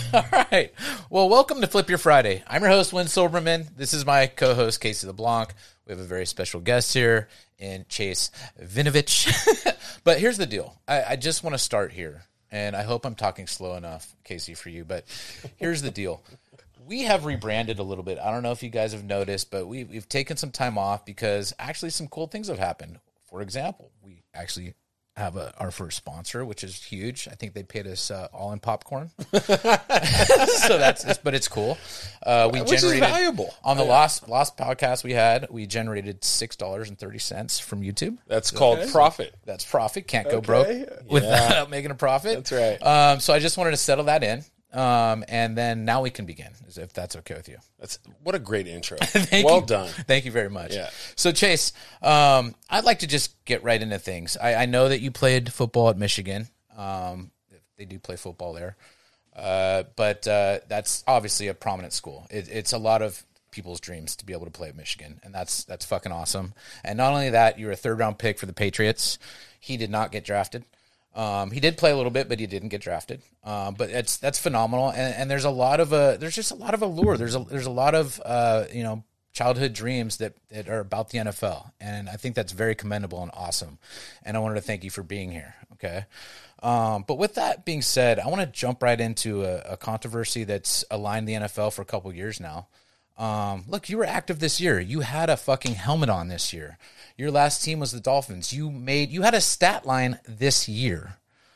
All right. Well, welcome to Flip Your Friday. I'm your host, Win Silberman. This is my co-host, Casey LeBlanc. We have a very special guest here in Chase Vinovich. But here's the deal. I just want to start here, and I hope I'm talking slow enough, Casey, for you. But here's the deal. We have rebranded a little bit. I don't know if you guys have noticed, but we've taken some time off because actually some cool things have happened. For example, we actually have our first sponsor, which is huge. I think they paid us all in popcorn. So but it's cool. Which is valuable. On the last podcast we generated $6.30 from YouTube. That's called profit. That's profit. Can't go broke without making a profit. That's right. So I just wanted to settle that in. And then now we can begin, if that's okay with you. What a great intro. Well done. Thank you very much. Yeah. So Chase, I'd like to just get right into things. I know that you played football at Michigan. They do play football there. But that's obviously a prominent school. It's a lot of people's dreams to be able to play at Michigan, and that's fucking awesome. And not only that, you're a third-round pick for the Patriots. He did not get drafted. He did play a little bit, but he didn't get drafted. But that's phenomenal, and there's just a lot of allure. There's a lot of childhood dreams that are about the NFL, and I think that's very commendable and awesome. And I wanted to thank you for being here. Okay, but with that being said, I want to jump right into a controversy that's aligned the NFL for a couple years now. Look, you were active this year. You had a fucking helmet on this year. Your last team was the Dolphins. You had a stat line this year.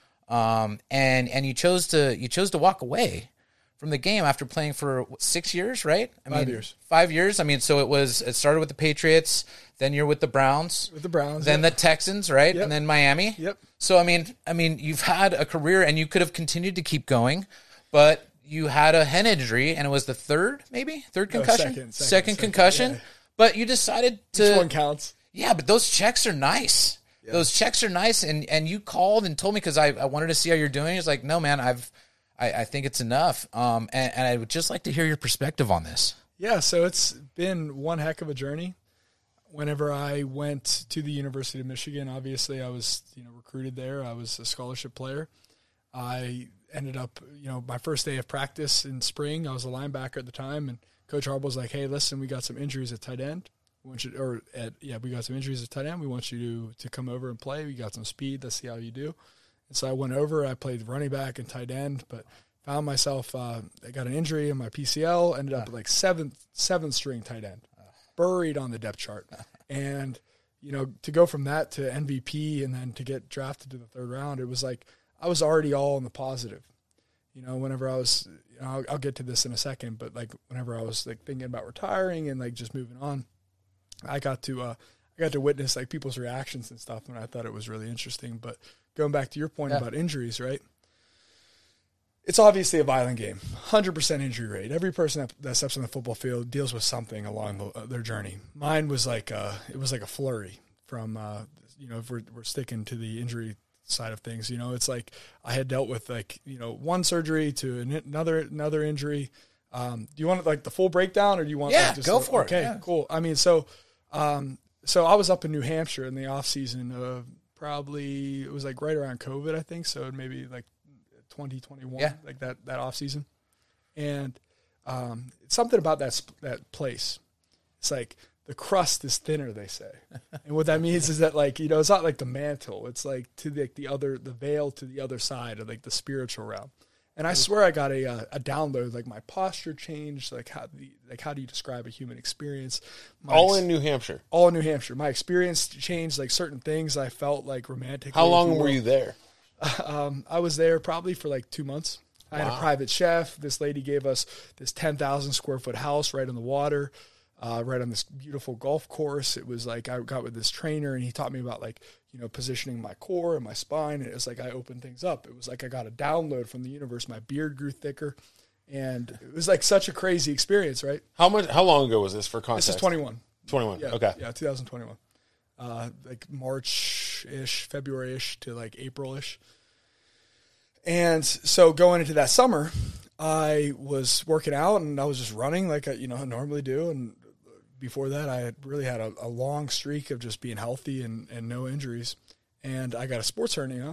And you chose to walk away from the game after playing for 6 years, right? 5 years. 5 years. I mean, so it started with the Patriots, then you're with the Browns. Then the Texans, right? Yep. And then Miami. Yep. So I mean, you've had a career and you could have continued to keep going, but you had a head injury, and it was the third concussion? Second concussion. Yeah. But you decided to... Each one counts. Yeah, but those checks are nice. Yeah. Those checks are nice, and you called and told me because I wanted to see how you're doing. It's like, no, man, I think it's enough. And I would just like to hear your perspective on this. Yeah, so it's been one heck of a journey. Whenever I went to the University of Michigan, obviously I was recruited there. I was a scholarship player. I ended up, my first day of practice in spring, I was a linebacker at the time, and Coach Harbaugh was like, hey, listen, we got some injuries at tight end. We got some injuries at tight end. We want you to come over and play. We got some speed. Let's see how you do. And so I went over. I played running back and tight end, but found myself, I got an injury in my PCL, ended up like seventh string tight end, buried on the depth chart. And, to go from that to MVP and then to get drafted to the third round, it was like, I was already all in the positive. Whenever I was, I'll get to this in a second, but like whenever I was like thinking about retiring and like just moving on, I got to witness like people's reactions and stuff, and I thought it was really interesting. But going back to your point about injuries, right? It's obviously a violent game, 100% injury rate. Every person that steps on the football field deals with something along their journey. Mine was like a flurry from, if we're sticking to the injury side of things, it's like I had dealt with one surgery to another injury. Do you want like the full breakdown, or do you want go for it? Okay, cool. I mean, so I was up in New Hampshire in the off season. Probably it was like right around COVID, I think. So maybe like 2021, like that off season. And something about that place. It's like the crust is thinner, they say. And what that means is that it's not like the mantle. It's like to the veil to the other side of like the spiritual realm. And I swear I got a download, like my posture changed, how do you describe a human experience? All in New Hampshire. All in New Hampshire. My experience changed, like certain things I felt like romantic. How long were you there? I was there probably for like 2 months. I had a private chef. This lady gave us this 10,000 square foot house right on the water, right on this beautiful golf course. It was like I got with this trainer, and he taught me about positioning my core and my spine. And it was like I opened things up. It was like I got a download from the universe. My beard grew thicker, and it was like such a crazy experience, right? How long ago was this for context? This is 21. 21. Yeah, okay. Yeah, 2021. Like March-ish, February-ish to like April-ish. And so going into that summer, I was working out and I was just running like I normally do. And before that, I had really had a long streak of just being healthy and no injuries. And I got a sports hernia,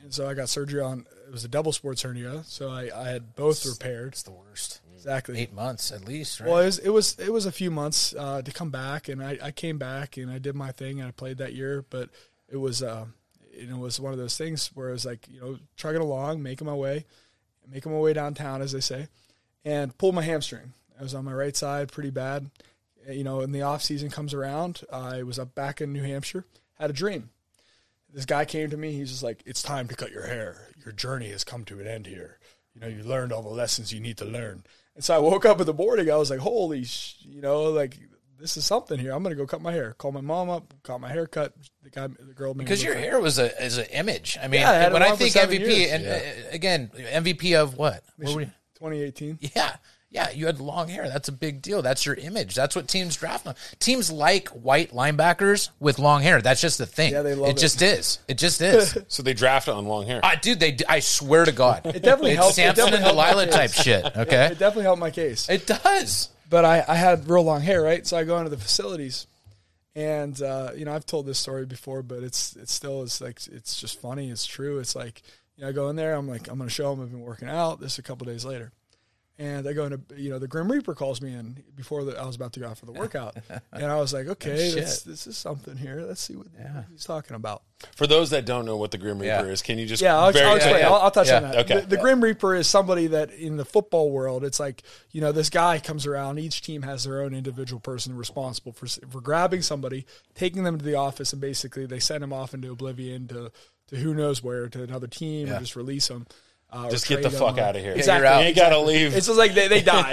And so I got surgery on, it was a double sports hernia. So I had both repaired. It's the worst. Exactly. 8 months at least, right? Well, it was a few months to come back, and I came back and I did my thing and I played that year. But it was it was one of those things where it was like, trucking along, making my way downtown, as they say, and pulled my hamstring. I was on my right side pretty bad. And the off season comes around. I was up back in New Hampshire, had a dream. This guy came to me. He's just like, "It's time to cut your hair. Your journey has come to an end here. You learned all the lessons you need to learn." And so I woke up in the morning. I was like, "Holy, this is something here. I'm going to go cut my hair." Called my mom up, got my hair cut. The girl made because your hair is an image. I mean, Yeah, I had when it I on for think 7 MVP, years. and again, MVP of what? Where were you? 2018. Yeah, you had long hair. That's a big deal. That's your image. That's what teams draft on. Teams like white linebackers with long hair. That's just the thing. Yeah, they love it. It just is. It just is. So they draft on long hair. Dude, I swear to God. It definitely It's helped. Samson and Delilah type shit, okay? It definitely helped my case. It does. But I had real long hair, right? So I go into the facilities, and I've told this story before, but it's just funny. It's true. It's like, I go in there. I'm like, I'm going to show them I've been working out. This is a couple days later. And I go into, the Grim Reaper calls me in before I was about to go out for the workout. And I was like, okay, this is something here. Let's see what he's talking about. For those that don't know what the Grim Reaper is, can you just I'll explain. I'll touch on that. Okay. The Grim Reaper is somebody that in the football world, it's like, this guy comes around. Each team has their own individual person responsible for grabbing somebody, taking them to the office, and basically they send them off into oblivion to who knows where, to another team, or just release them. Just get the fuck out of here. Exactly. You ain't got to leave. It's just like they die.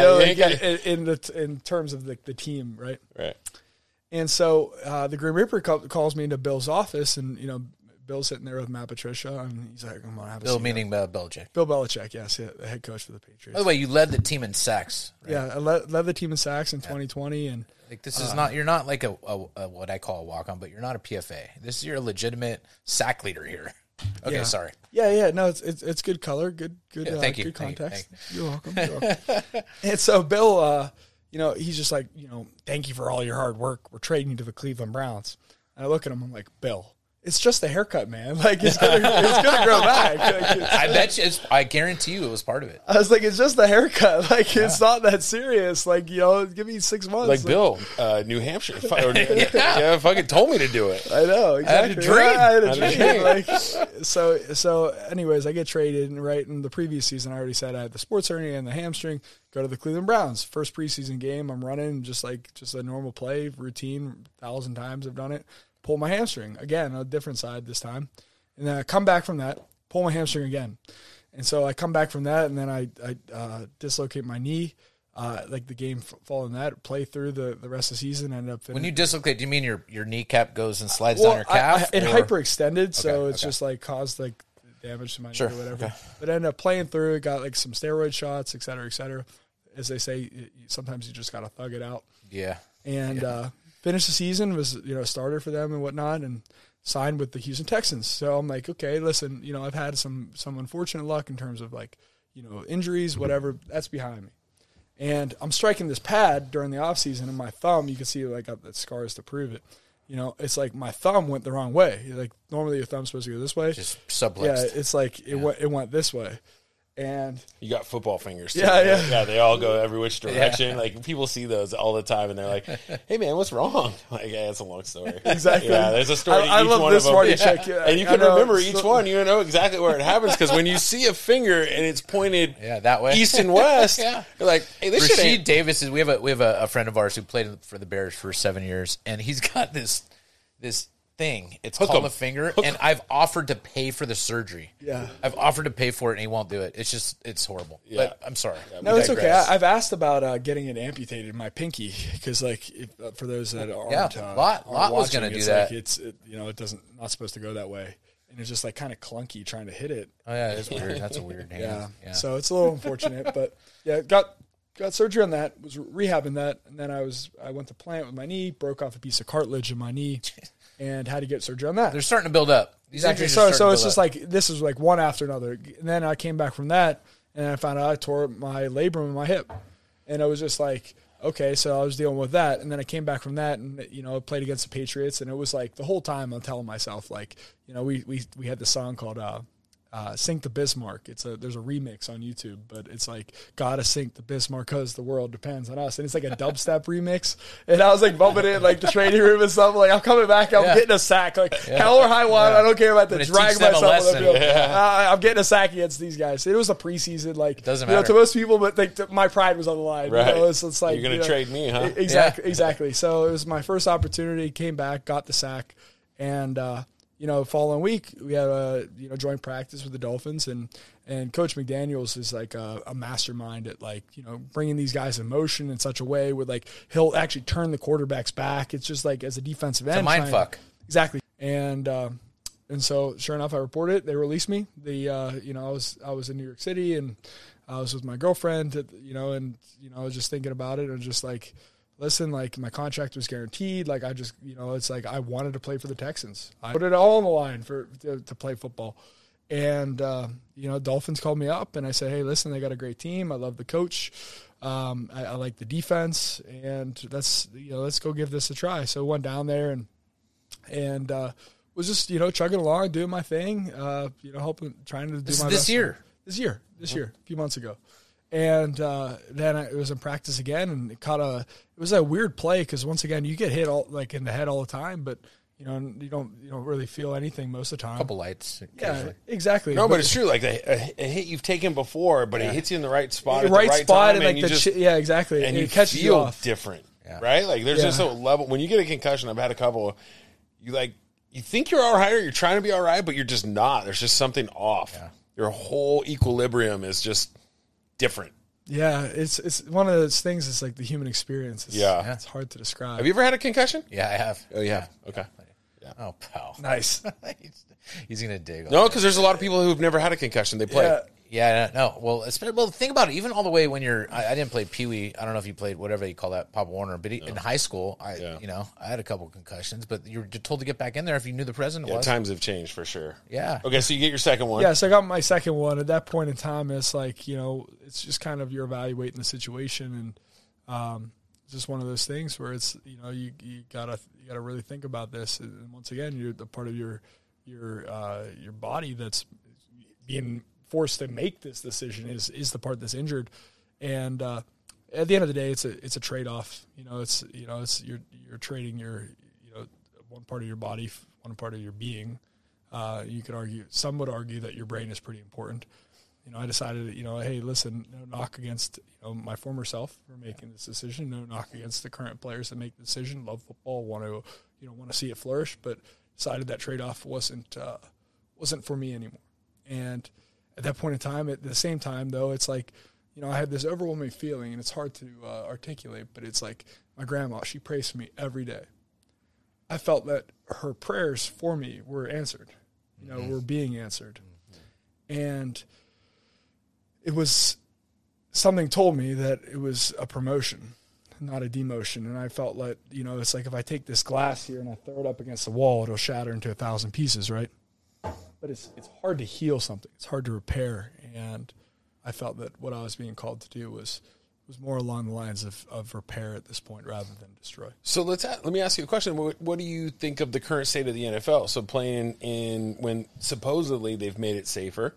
In terms of the team, right? Right. And so the Grim Reaper calls me into Bill's office, and Bill's sitting there with Matt Patricia, and he's like, "I'm gonna have a Bill seat." meaning Belichick. Bill Belichick, yes, the head coach for the Patriots. By the way, you led the team in sacks. Right? Yeah, I led the team in sacks in 2020, and Like this is not. You're not like a what I call a walk on, but you're not a PFA. This is your legitimate sack leader here. Okay, sorry. Yeah. No, it's good color, good. Thank you. Good context. Thank you. You're welcome. You're welcome. And so Bill, he's just like, "Thank you for all your hard work. We're trading you to the Cleveland Browns." And I look at him, I'm like, "Bill, it's just a haircut, man. Like it's gonna grow back." Like, I bet you. I guarantee you, it was part of it. I was like, "It's just a haircut. Like it's not that serious. Like give me 6 months." Like Bill, New Hampshire. Fucking told me to do it. I know. Exactly. I had a dream. I had a dream. Like, so anyways, I get traded, and right in the previous season, I already said I had the sports hernia and the hamstring. Go to the Cleveland Browns. First preseason game, I'm running just a normal play routine. 1,000 times I've done it. Pull my hamstring again, a different side this time, and then I come back from that, pull my hamstring again, and so I come back from that, and then I dislocate my knee. Like the game following that, play through the rest of the season, end up finishing. When you dislocate, do you mean your kneecap goes and slides down your calf? It or? hyperextended, so it's just like caused like damage to my knee or whatever. Okay. But I ended up playing through. Got like some steroid shots, et cetera, et cetera. As they say, sometimes you just got to thug it out. Yeah. And finished the season, was a starter for them and whatnot, and signed with the Houston Texans. So I'm like, okay, listen, I've had some unfortunate luck in terms of like injuries, whatever. That's behind me. And I'm striking this pad during the offseason, and my thumb, you can see like I've got scars to prove it. It's like my thumb went the wrong way. Like normally your thumb's supposed to go this way. Just sublexed. Yeah, it's like it went this way. And you got football fingers too. Yeah. They all go every which direction. Yeah. Like people see those all the time, and they're like, "Hey man, what's wrong?" Like, yeah, it's a long story. Exactly. Yeah, there's a story. I each love one this of them. Marty check. Yeah, and you can remember each one. You know exactly where it happens because when you see a finger and it's pointed that way, east and west, you're like, "Hey, this shit ain't." Rasheed Davis is. We have a friend of ours who played for the Bears for 7 years, and he's got this thing. It's called a finger, and I've offered to pay for the surgery. Yeah. I've offered to pay for it, and he won't do it. It's horrible. Yeah. But I'm sorry. No, it's okay. I've asked about getting it amputated, my pinky, because for those that aren't, Lot was going to do that. Like it doesn't not supposed to go that way, and it's just like kind of clunky trying to hit it. Oh yeah, it's weird. That's a weird hand. Yeah. So it's a little unfortunate, but yeah, got surgery on that. Was rehabbing that, and then I went to plant with my knee, broke off a piece of cartilage in my knee. And had to get surgery on that. They're starting to build up. Exactly. So it's just like this is like one after another. And then I came back from that, and I found out I tore my labrum in my hip, and I was just like, okay. So I was dealing with that, and then I came back from that, and I played against the Patriots, and it was like the whole time I'm telling myself like, we had the song called Sink the Bismarck. There's a remix on YouTube, but it's like, gotta sink the Bismarck because the world depends on us. And it's like a dubstep remix. And I was like bumping it in like the training room and stuff. Like, I'm coming back, I'm getting a sack. Like, hell or high water, I don't care about the drag myself on the field. I'm getting a sack against these guys. It was a preseason, like, doesn't matter to most people, but like, my pride was on the line. Right. It's like, you're going to trade me, huh? Exactly. So it was my first opportunity, came back, got the sack, and, following week we had a joint practice with the Dolphins, and Coach McDaniels is like a mastermind at like bringing these guys in motion in such a way where like he'll actually turn the quarterbacks back. It's just like as a defensive end, it's a mind fuck. Exactly. And so sure enough, I reported it. They released me. I was in New York City and I was with my girlfriend. I was just thinking about it and just like, listen, like my contract was guaranteed. Like I just, it's like I wanted to play for the Texans. I put it all on the line to play football. And, Dolphins called me up and I said, hey, listen, they got a great team. I love the coach. I like the defense and let's go give this a try. So I went down there and was just, chugging along, doing my thing, trying to do my best. This year, a few months ago. And then it was in practice again, and it was a weird play because once again you get hit in the head all the time, but you don't really feel anything most of the time. A couple lights, yeah, exactly. No, but it's true. Like a hit you've taken before, but it hits you in the right spot, the at the right spot, time, and like yeah, exactly, and it you catches feel you off. different, right? Like there's just a level when you get a concussion. I've had a couple. You think you're all right, or you're trying to be all right, but you're just not. There's just something off. Yeah. Your whole equilibrium is just different. Yeah, it's one of those things. It's like the human experience. It's hard to describe. Have you ever had a concussion? Yeah, I have. Oh, yeah. Okay. Yeah. Oh, pal. Nice. He's gonna dig. No, because there's a lot of people who've never had a concussion. They play. Yeah. No. Well, think about it. Even all the way when I didn't play Pee Wee. I don't know if you played whatever you call that, Pop Warner. But in high school, I had a couple concussions. But you were told to get back in there if you knew the president was. Times have changed for sure. Yeah. Okay, so you get your second one. Yeah, so I got my second one. At that point in time, it's like it's just kind of you're evaluating the situation, and it's just one of those things where it's you gotta really think about this. And once again, you're the part of your body that's being forced to make this decision is the part that's injured, and at the end of the day, it's a trade off. You're trading your one part of your body, one part of your being. You could argue, some would argue that your brain is pretty important. I decided that hey, listen, no knock against my former self for making this decision. No knock against the current players that make the decision. Love football, want to see it flourish, but decided that trade off wasn't for me anymore. And at that point in time, at the same time, though, it's like, I had this overwhelming feeling, and it's hard to articulate, but it's like my grandma, she prays for me every day. I felt that her prayers for me were answered, were being answered. And it was, something told me that it was a promotion, not a demotion. And I felt like, it's like if I take this glass here and I throw it up against the wall, it'll shatter into 1,000 pieces, right? But it's hard to heal something. It's hard to repair. And I felt that what I was being called to do was more along the lines of repair at this point rather than destroy. So let me ask you a question. What do you think of the current state of the NFL? So playing in when supposedly they've made it safer,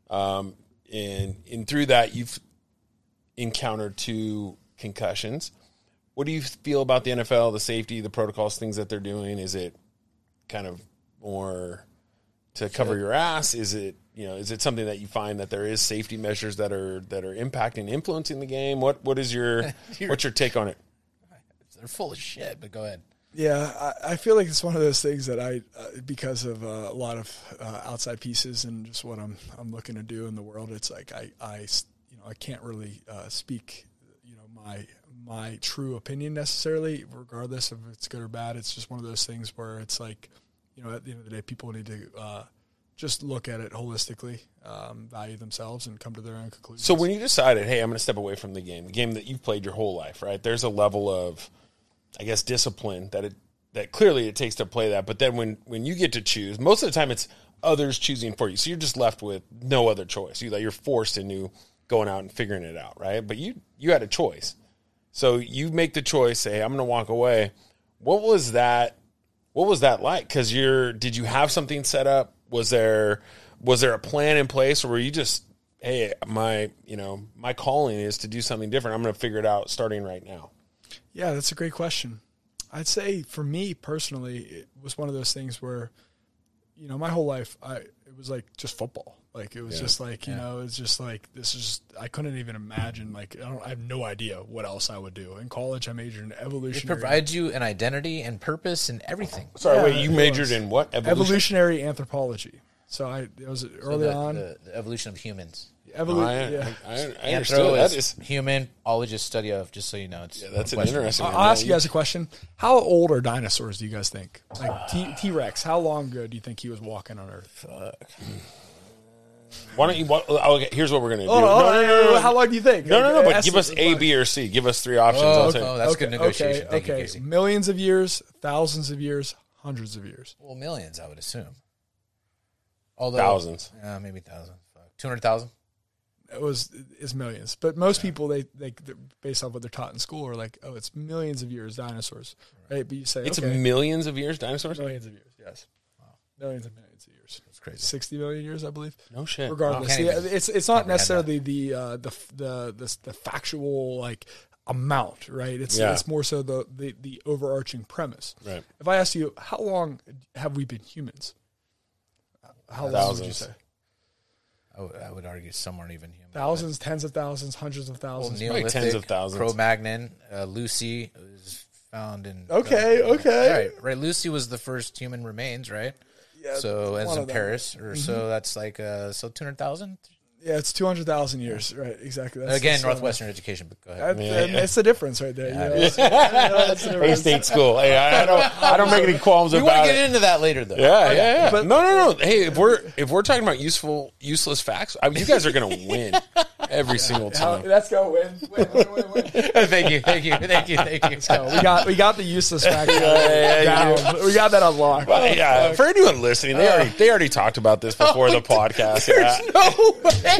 and through that you've encountered 2 concussions. What do you feel about the NFL, the safety, the protocols, things that they're doing? Is it kind of more to cover your ass? Is it something that you find that there is safety measures that are impacting, influencing the game? What is what's your take on it? They're full of shit, but go ahead. Yeah, I feel like it's one of those things that I because of a lot of outside pieces and just what I'm looking to do in the world, it's like I can't really speak my true opinion necessarily, regardless if it's good or bad. It's just one of those things where it's like, at the end of the day, people need to just look at it holistically, value themselves, and come to their own conclusions. So when you decided, hey, I'm going to step away from the game that you've played your whole life, right? There's a level of, I guess, discipline that clearly it takes to play that. But then when you get to choose, most of the time it's others choosing for you. So you're just left with no other choice. You're forced into going out and figuring it out, right? But you had a choice. So you make the choice, say, I'm going to walk away. What was that like? Because did you have something set up? Was there Was there a plan in place, or were you just, hey, my calling is to do something different. I'm going to figure it out starting right now? Yeah, that's a great question. I'd say for me personally, it was one of those things where, my whole life, it was like just football. Like it was just like, it's just like, I couldn't even imagine, like, I have no idea what else I would do. In college, I majored in evolutionary. It provides you an identity and purpose and everything. Sorry, wait, you majored in what? Evolutionary anthropology. So it was early on. The evolution of humans. I understood. Anthro That is human, ologist study of, just so you know. It's that's an interesting one. I'll ask you guys a question. How old are dinosaurs, do you guys think? Like T-Rex, how long ago do you think he was walking on Earth? Why don't you? Okay, here's what we're gonna do. No. How long do you think? No. But give us A, B, or C. Give us 3 options. I'll tell you. That's good negotiation. Thank you, Okay. Casey. Millions of years, thousands of years, hundreds of years. Well, millions, I would assume. Although, Thousands. Maybe thousands. 200,000. It's millions, but most people they based on what they're taught in school are like, oh, it's millions of years dinosaurs, right? But you say it's millions of years dinosaurs. Millions of years, yes. Wow. Millions and millions of years. That's crazy. 60 million years, I believe. No shit. Regardless, it's not necessarily the factual like amount, right? It's more so the overarching premise. Right. If I ask you, how long have we been humans? How long would you say? I would argue some aren't even human. Thousands, tens of thousands, hundreds of thousands. Well, Neolithic, tens of thousands. Cro-Magnon, Lucy was found in. Okay. Right. Lucy was the first human remains, right? Yeah. So as in Paris, so that's like 200,000. Yeah, it's 200,000 years, right? Exactly. Again, Northwestern education, but go ahead. It's the difference right there. A state school. Hey, I don't make any qualms we about it. want to get into that later, though. Yeah. But no. Hey, if we're talking about useless facts, you guys are going to win every single time. Let's go win. Thank you. Let's go. We got the useless facts down. We got that unlocked. Yeah. For anyone listening, they already talked about this before the podcast. There's no way. All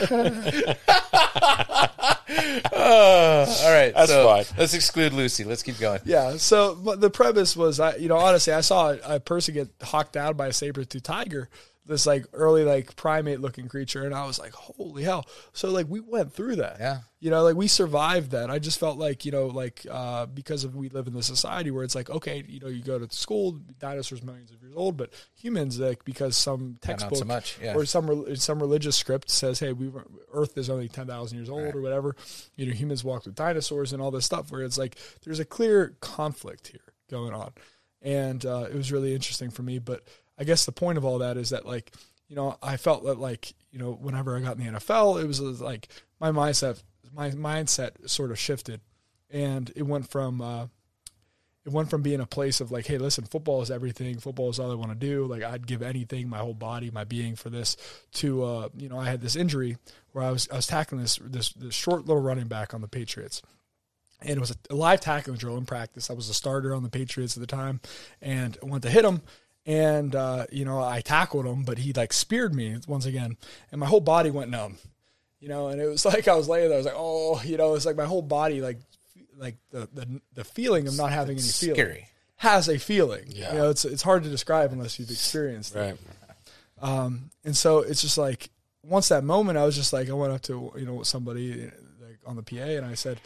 right, that's fine. Let's exclude Lucy. Let's keep going. Yeah. So the premise was, honestly, I saw a person get hawked down by a saber-toothed tiger, this like early like primate looking creature, and I was like, holy hell! So like we went through that. Yeah. Like we survived that. I just felt like because we live in this society where it's like, okay, you go to school, dinosaurs millions of years old, but humans, like, because some textbook so much, or some religious script says, hey, Earth is only 10,000 years old or whatever. Humans walked with dinosaurs and all this stuff. Where it's like there's a clear conflict here going on, and it was really interesting for me. But I guess the point of all that is that, like, I felt that, like, whenever I got in the NFL, it was like my mindset sort of shifted, and it went from being a place of like, hey, listen, football is everything. Football is all I want to do. Like, I'd give anything, my whole body, my being for this, to, I had this injury where I was tackling this short little running back on the Patriots. And it was a live tackling drill in practice. I was a starter on the Patriots at the time, and I went to hit him. And, I tackled him, but he like speared me once again, and my whole body went numb, and it was like I was laying there. I was like, oh, it's like my whole body, like the feeling of not having any feeling scary. Has a feeling. Yeah. It's hard to describe unless you've experienced it. Right. And so it's just like once that moment, I was just like, I went up to somebody like on the PA, and I said.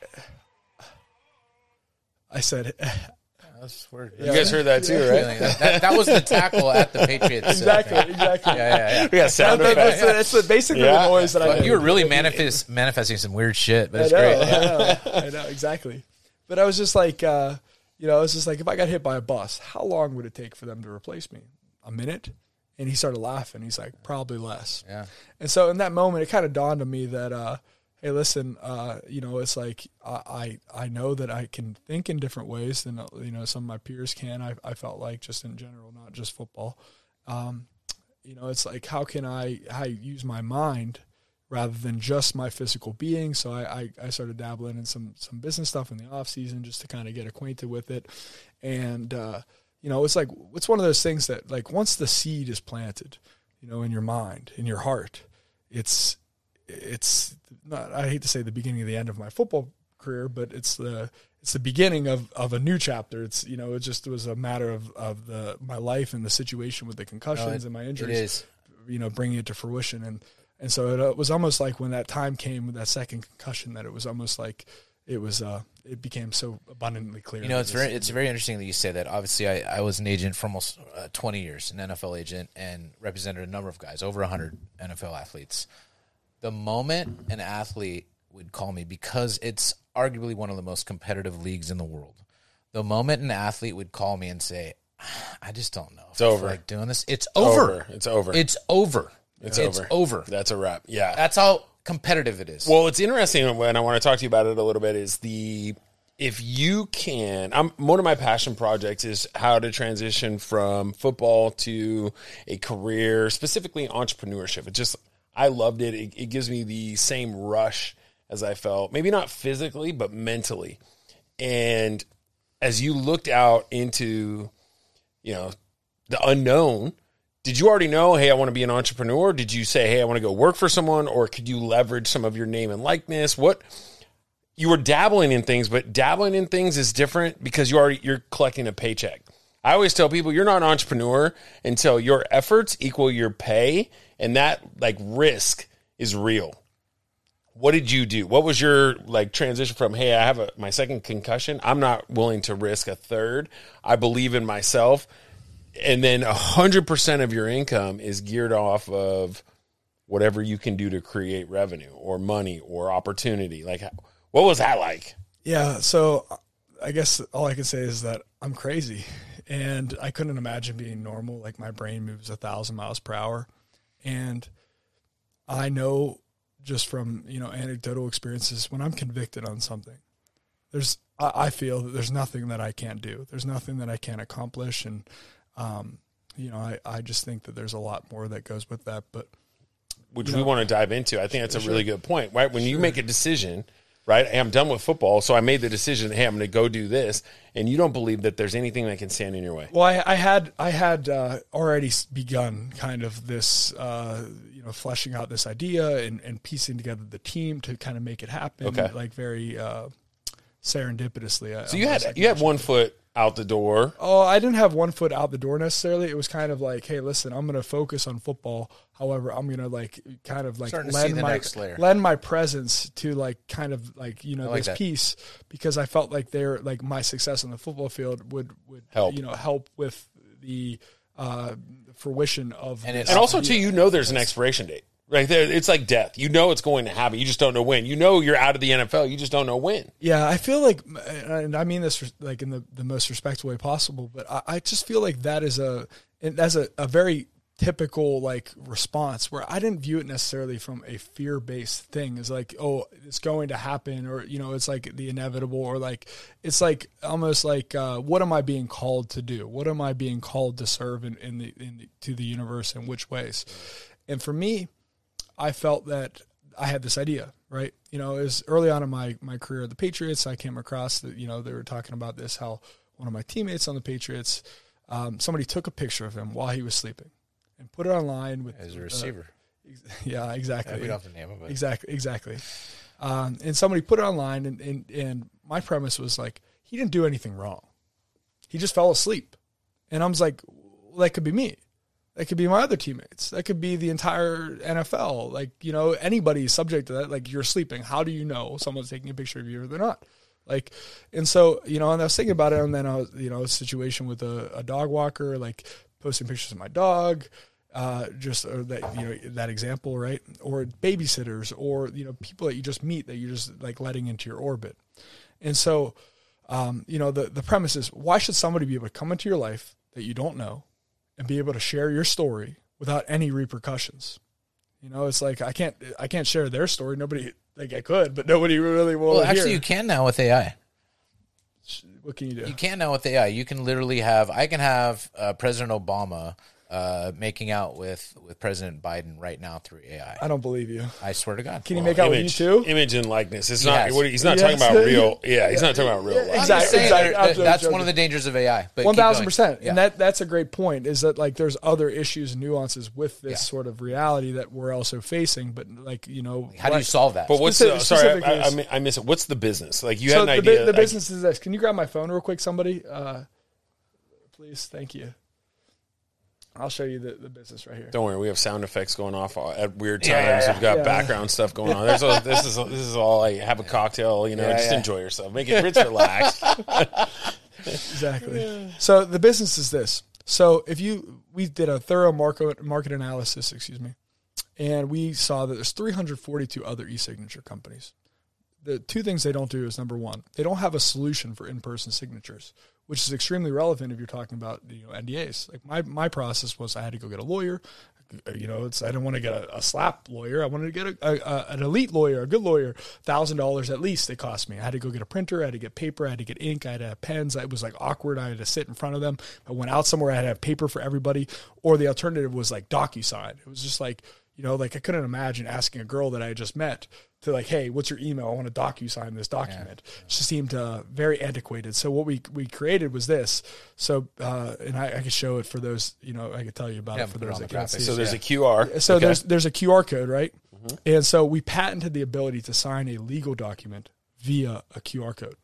That's weird. You guys heard that too, right? That was the tackle at the Patriots. Exactly. Yeah. We got sound effects. That's basically the noise that I did. You were really manifesting some weird shit, but it's great. great. I know, exactly. But I was just like, if I got hit by a bus, how long would it take for them to replace me? A minute? And he started laughing. He's like, probably less. Yeah. And so in that moment, it kind of dawned on me that, hey, listen, it's like I know that I can think in different ways than, some of my peers can. I felt like just in general, not just football. It's like, how can I use my mind rather than just my physical being? So I started dabbling in some business stuff in the off season just to kind of get acquainted with it. And, it's like, it's one of those things that, like, once the seed is planted, in your mind, in your heart, it's not, I hate to say the beginning of the end of my football career, but it's the beginning of a new chapter. It just was a matter of my life and the situation with the concussions and my injuries. It is. bringing it to fruition. And so it was almost like when that time came with that second concussion, that it was almost like it became so abundantly clear. It's very interesting that you say that. Obviously, I was an agent for almost 20 years, an NFL agent, and represented a number of guys, over 100 NFL athletes. The moment an athlete would call me, because it's arguably one of the most competitive leagues in the world, the moment an athlete would call me and say, I just don't know. It's over. Like doing this. It's over. It's over. It's over. It's over. Over. That's a wrap. Yeah. That's how competitive it is. Well, it's interesting when I want to talk to you about it a little bit is if you can, one of my passion projects is how to transition from football to a career, specifically entrepreneurship. I loved it. It gives me the same rush as I felt, maybe not physically, but mentally. And as you looked out into, the unknown, did you already know, hey, I want to be an entrepreneur? Did you say, hey, I want to go work for someone? Or could you leverage some of your name and likeness? You were dabbling in things, but dabbling in things is different because you're collecting a paycheck. I always tell people you're not an entrepreneur until your efforts equal your pay, and that risk is real. What did you do? What was your transition from, hey, I have my second concussion. I'm not willing to risk a third. I believe in myself. And then 100% of your income is geared off of whatever you can do to create revenue or money or opportunity. What was that like? Yeah. So I guess all I can say is that I'm crazy, and I couldn't imagine being normal. My brain moves 1,000 miles per hour. And I know just from, anecdotal experiences, when I'm convicted on something, I feel that there's nothing that I can't do. There's nothing that I can't accomplish. And, I just think that there's a lot more that goes with that, but which we want to dive into. I think that's a really good point, right? When you make a decision, right? Hey, I'm done with football, so I made the decision, hey, I'm going to go do this, and you don't believe that there's anything that can stand in your way. Well, I had already begun kind of this, fleshing out this idea and piecing together the team to kind of make it happen, very serendipitously. So you had 1 foot out the door. Oh, I didn't have 1 foot out the door necessarily. It was kind of like, hey, listen, I'm going to focus on football. However, I'm going to lend my presence to this piece, because I felt like they're my success on the football field would help with the fruition of, and also too, there's an expiration date. Right there, it's like death. It's going to happen. You just don't know when. You're out of the NFL. You just don't know when. Yeah, I feel like, and I mean this in the most respectful way possible, but I just feel like that's a very typical response, where I didn't view it necessarily from a fear-based thing. It's it's going to happen, or it's the inevitable, or it's almost what am I being called to do? What am I being called to serve to the universe, in which ways? And for me, I felt that I had this idea, right? It was early on in my career at the Patriots. I came across that, they were talking about this, how one of my teammates on the Patriots, somebody took a picture of him while he was sleeping and put it online as a receiver. Yeah, exactly. We don't have to name him. But. Exactly. And somebody put it online, and my premise was he didn't do anything wrong. He just fell asleep. And I was like, well, that could be me. That could be my other teammates. That could be the entire NFL. Anybody's subject to that. You're sleeping. How do you know someone's taking a picture of you or they're not? And so, and I was thinking about it, and then I was, a situation with a dog walker, posting pictures of my dog, that example, right? Or babysitters, or, people that you just meet that you're just letting into your orbit. And so, the premise is, why should somebody be able to come into your life that you don't know and be able to share your story without any repercussions? It's I can't share their story. Nobody, I could, but nobody really will. Well, actually, you can now with AI. What can you do? You can now with AI. You can literally I can have President Obama making out with President Biden right now through AI. I don't believe you. I swear to God. Can you make out with you too? Image and likeness. It's not. He's not talking about real. Yeah, he's not talking about real. Exactly. That's one of the dangers of AI. 1,000%. And that's a great point. Is that there's other issues and nuances with this sort of reality that we're also facing. But how do you solve that? But what's sorry? I miss it. What's the business? You had an idea. The business is this. Can you grab my phone real quick, somebody? Please, thank you. I'll show you the business right here. Don't worry, we have sound effects going off at weird times. We've got background stuff going on. This is all like have a cocktail, just enjoy yourself. Make it rich, relax. Exactly. Yeah. So the business is this. So we did a thorough market analysis, and we saw that there's 342 other e-signature companies. The two things they don't do is, number one, they don't have a solution for in-person signatures, which is extremely relevant if you're talking about NDAs. Like my process was I had to go get a lawyer. I didn't want to get a slap lawyer. I wanted to get an elite lawyer, a good lawyer. $1,000 at least it cost me. I had to go get a printer. I had to get paper. I had to get ink. I had to have pens. It was like awkward. I had to sit in front of them. I went out somewhere. I had to have paper for everybody. Or the alternative was like DocuSign. It was just like, I couldn't imagine asking a girl that I had just met to like, hey, what's your email? I want to DocuSign this document. Yeah. It just seemed very antiquated. So what we created was this. So, and I could show it for those, I could tell you about it for those that can't see. So there's a QR. So there's a QR code, right? Mm-hmm. And so we patented the ability to sign a legal document via a QR code.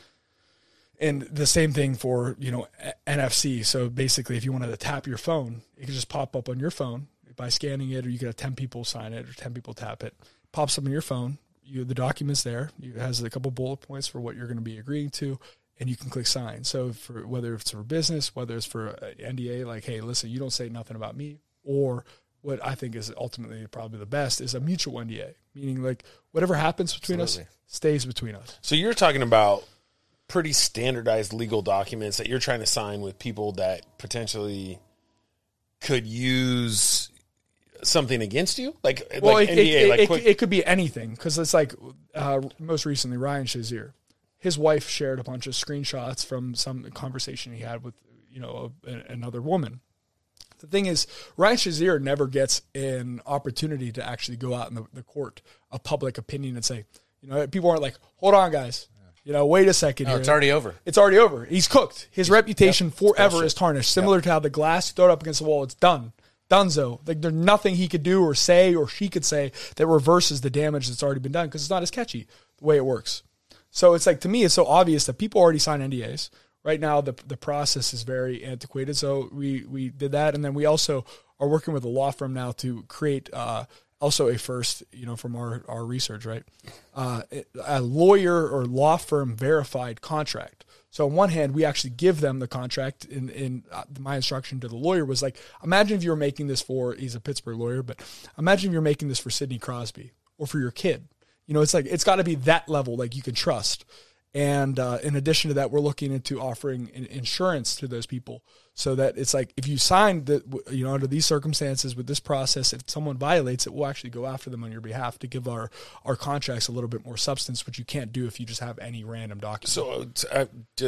And the same thing for, NFC. So basically, if you wanted to tap your phone, it could just pop up on your phone by scanning it, or you could have 10 people sign it or 10 people tap it. Pops up on your phone. The document's there. It has a couple bullet points for what you're going to be agreeing to, and you can click sign. So for whether it's for business, whether it's for NDA, like, hey, listen, you don't say nothing about me, or what I think is ultimately probably the best is a mutual NDA, meaning like whatever happens between us stays between us. So you're talking about pretty standardized legal documents that you're trying to sign with people that potentially could use something against you, NDA. It could be anything, because it's like most recently Ryan Shazier, his wife shared a bunch of screenshots from some conversation he had with another woman. The thing is, Ryan Shazier never gets an opportunity to actually go out in the court of public opinion and say, people aren't like, hold on, guys. Wait a second here. It's already over. It's already over. He's cooked. His reputation forever is tarnished. Similar to how the glass, you throw it up against the wall, it's done. Dunzo. Like, there's nothing he could do or say or she could say that reverses the damage that's already been done, because it's not as catchy the way it works. So it's like, to me, it's so obvious that people already sign NDAs. Right now, the process is very antiquated. So we did that. And then we also are working with a law firm now to create also a first, from our research, right? A lawyer or law firm verified contract. So on one hand, we actually give them the contract. In my instruction to the lawyer was like, imagine if you were making this he's a Pittsburgh lawyer, but imagine if you're making this for Sidney Crosby or for your kid. It's like, it's got to be that level, like you can trust. And in addition to that, we're looking into offering insurance to those people, so that it's like, if you sign under these circumstances with this process, if someone violates it, we'll actually go after them on your behalf to give our contracts a little bit more substance, which you can't do if you just have any random document. So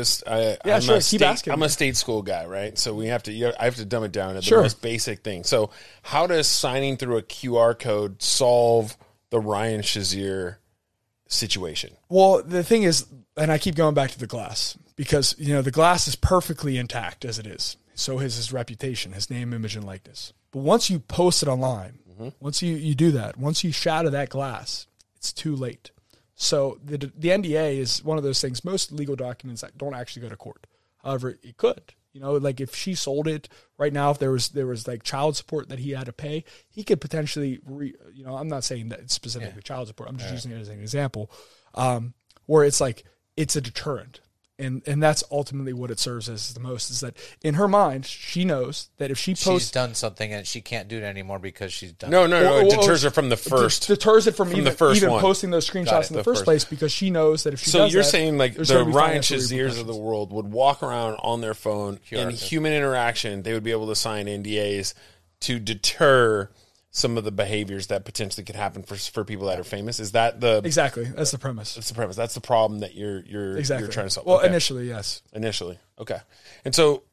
I'm a state school guy, right? So I have to dumb it down to the most basic thing. So how does signing through a QR code solve the Ryan Shazier situation? Well, the thing is, and I keep going back to the glass, because the glass is perfectly intact as it is. So is his reputation, his name, image, and likeness. But once you post it online, once you do that, once you shatter that glass, it's too late. So the NDA is one of those things. Most legal documents that don't actually go to court. However, it could. Like if she sold it right now, if there was like child support that he had to pay, he could potentially I'm not saying that it's specifically child support. I'm just using it as an example, where it's like, it's a deterrent. And that's ultimately what it serves as the most, is that in her mind, she knows that if she posts... She's done something and she can't do it anymore because she's done No, it deters her from the first... Deters it from even posting those screenshots in the first place, because she knows that if she does that... So you're saying like the Ryan Shaziers of the world would walk around on their phone, in human interaction, they would be able to sign NDAs to deter some of the behaviors that potentially could happen for people that are famous. Is that the... Exactly. That's the premise. That's the premise. That's the problem that you're trying to solve. Well, initially, yes. Initially. Okay. And so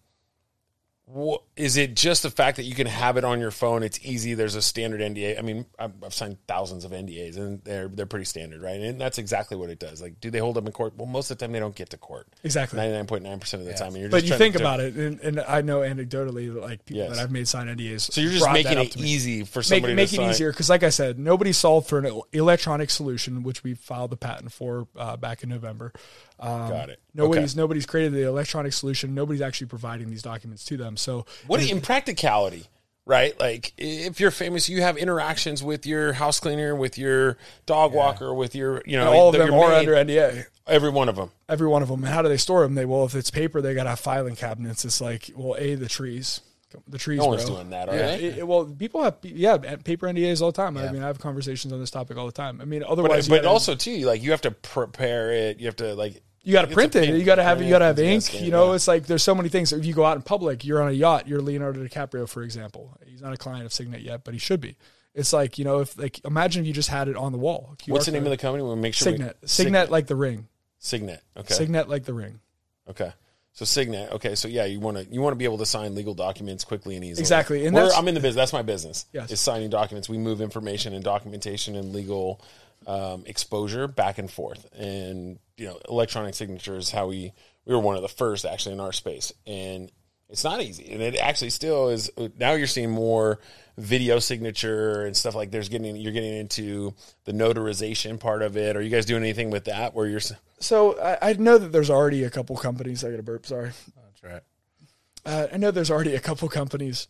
is it just the fact that you can have it on your phone? It's easy. There's a standard NDA. I mean, I've signed thousands of NDAs, and they're pretty standard, right? And that's exactly what it does. Like, do they hold up in court? Well, most of the time they don't get to court. Exactly. 99.9% of the time. And but you think about it, and I know anecdotally, like people that I've made sign NDAs. So you're just making it easy for somebody to sign. Make it easier, because like I said, nobody solved for an electronic solution, which we filed the patent for back in November. Got it. Nobody's created the electronic solution. Nobody's actually providing these documents to them. So what in practicality, right? Like if you're famous, you have interactions with your house cleaner, with your dog walker, with your, and all of them are under NDA. Every one of them. Every one of them. And how do they store them? If it's paper, they got to have filing cabinets. It's like, well, the trees. The trees, no one's doing that, are they? People have, paper NDAs all the time. I mean, I have conversations on this topic all the time. I mean, otherwise, but also too, you have to prepare it. You have to you got to print it. You got to have ink. It's like there's so many things. If you go out in public, you're on a yacht. You're Leonardo DiCaprio, for example. He's not a client of Signet yet, but he should be. It's like imagine if you just had it on the wall. What's the name of the company? We'll make sure. Signet, like the ring. Signet. Okay. Signet, like the ring. Okay. So Signet. Okay. So yeah, you want to be able to sign legal documents quickly and easily. Exactly. And I'm in the business. That's my business. Yes. Is signing documents. We move information and documentation and legal exposure back and forth. And electronic signature is how we were one of the first actually in our space. And it's not easy. And it actually still is. Now you're seeing more video signature and stuff like you're getting into the notarization part of it. Are you guys doing anything with that where you're... So I know that there's already a couple companies. I got a burp. Sorry. That's right. I know there's already a couple companies.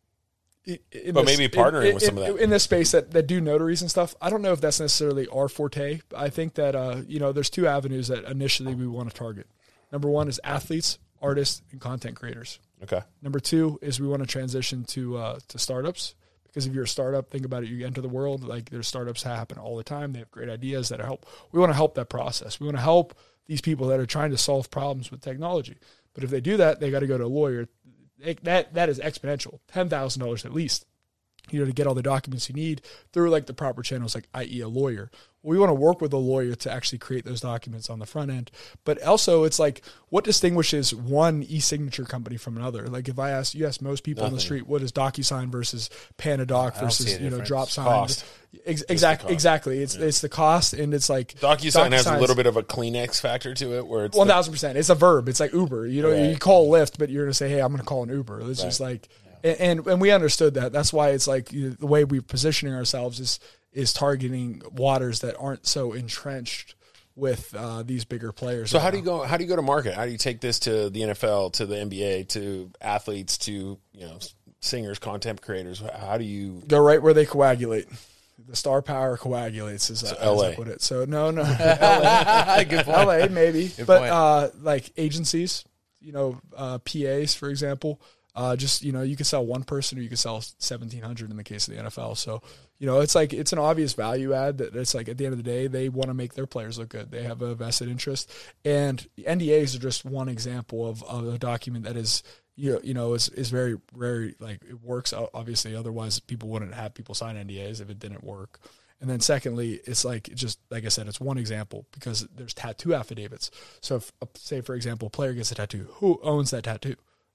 Maybe partnering with some of that in this space that do notaries and stuff. I don't know if that's necessarily our forte. I think that there's two avenues that initially we want to target. Number one is athletes, artists, and content creators. Okay. Number two is we want to transition to startups. Because if you're a startup, think about it, you enter the world, there's startups that happen all the time. They have great ideas that help. We want to help that process. We want to help these people that are trying to solve problems with technology. But if they do that, they got to go to a lawyer. That is exponential, $10,000 at least, to get all the documents you need through the proper channels, i.e. a lawyer. We want to work with a lawyer to actually create those documents on the front end. But also it's what distinguishes one e-signature company from another? If I ask most people on the street, what is DocuSign versus PanaDoc versus, DropSign? Cost. Exactly. It's the cost, and it's DocuSign has a little bit of a Kleenex factor to it where it's 1,000%. It's a verb. It's like Uber. You call Lyft, but you're going to say, hey, I'm going to call an Uber. It's just and we understood that. That's why it's the way we're positioning ourselves is targeting waters that aren't so entrenched with these bigger players. So how do you go to market? How do you take this to the NFL, to the NBA, to athletes, to singers, content creators? How do you go right where they coagulate? The star power coagulates, as I put it. So no, LA. Good point. LA maybe, good but point. Agencies, PAs for example. You could sell one person or you could sell 1,700 in the case of the NFL. So, it's an obvious value add that it's at the end of the day, they want to make their players look good. They have a vested interest, and NDAs are just one example of a document that is, is very, very, it works obviously. Otherwise people wouldn't have people sign NDAs if it didn't work. And then secondly, it's just like I said, it's one example because there's tattoo affidavits. So if, say for example, a player gets a tattoo, who owns that tattoo?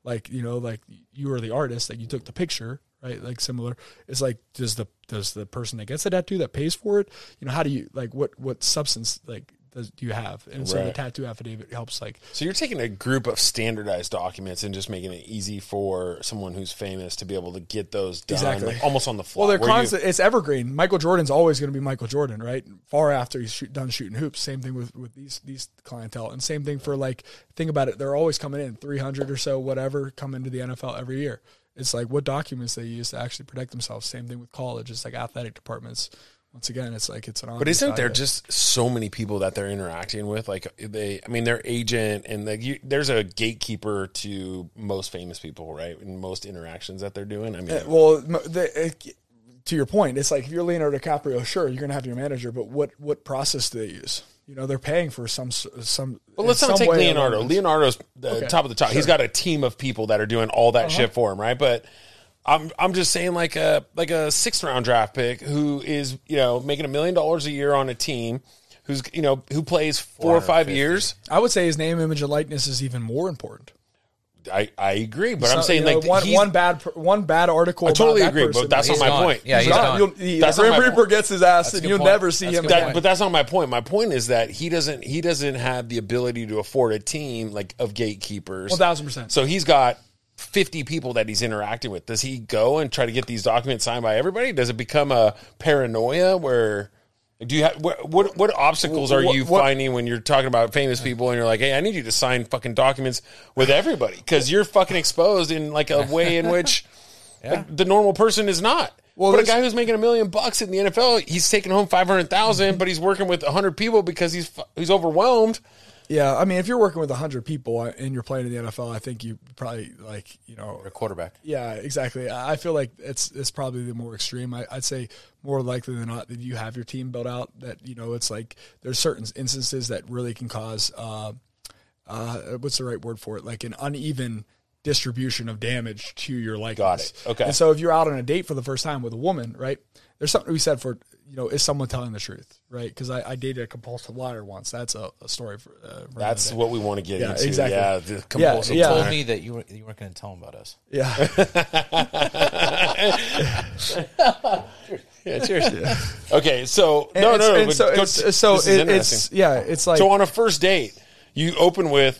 You are the artist, you took the picture, right? Similar. It's does the person that gets the tattoo that pays for it, how do you, what substance, do you have? And so the tattoo affidavit helps So you're taking a group of standardized documents and just making it easy for someone who's famous to be able to get those done almost on the fly. Well, they're constant. It's evergreen. Michael Jordan's always going to be Michael Jordan, right? Far after he's done shooting hoops. Same thing with these clientele. And same thing for think about it. They're always coming in 300 or so, whatever, come into the NFL every year. It's what documents they use to actually protect themselves. Same thing with college. It's athletic departments. Once again, it's an honor. But isn't there just so many people that they're interacting with? Their agent and there's a gatekeeper to most famous people, right? In most interactions that they're doing. To your point, it's if you're Leonardo DiCaprio, sure, you're going to have your manager, but what process do they use? They're paying for some. Well, let's not take Leonardo. Leonardo's the top of the top. Sure. He's got a team of people that are doing all that shit for him, right? But I'm just saying a 6th round draft pick who is making $1 million a year on a team who's who plays 4 or 5 years. I would say his name, image, and likeness is even more important. I agree, but I'm saying one bad article. I totally agree, person, but that's not my point. Yeah, he's gone. That's Grim Reaper gets his ass, and you'll never see him. But that's not my point. My point is that he doesn't have the ability to afford a team of gatekeepers. 1,000%. So he's got 50 people that he's interacting with. Does he go and try to get these documents signed by everybody? Does it become a paranoia where Do you have what obstacles are you finding when you're talking about famous people and you're like, hey, I need you to sign fucking documents with everybody because you're fucking exposed in like a way in which like, the normal person is not. Well, but a guy who's making $1 million in the NFL, he's taking home 500,000, but he's working with 100 people because he's overwhelmed. Yeah, I mean, if you're working with 100 people and you're playing in the NFL, I think you probably a quarterback. Yeah, exactly. I feel like it's probably the more extreme. I'd say more likely than not that you have your team built out. That it's like there's certain instances that really can cause what's the right word for it? Like an uneven distribution of damage to your likeness. Got it. Okay. And so if you're out on a date for the first time with a woman, right? There's something to be said for, is someone telling the truth, right? Because I dated a compulsive liar once. That's a story for that's what we want to get into. Exactly. Yeah, the compulsive liar. You told me that you weren't going to tell him about us. Yeah. Yeah, cheers. Yeah. Okay, so it's like so on a first date, you open with,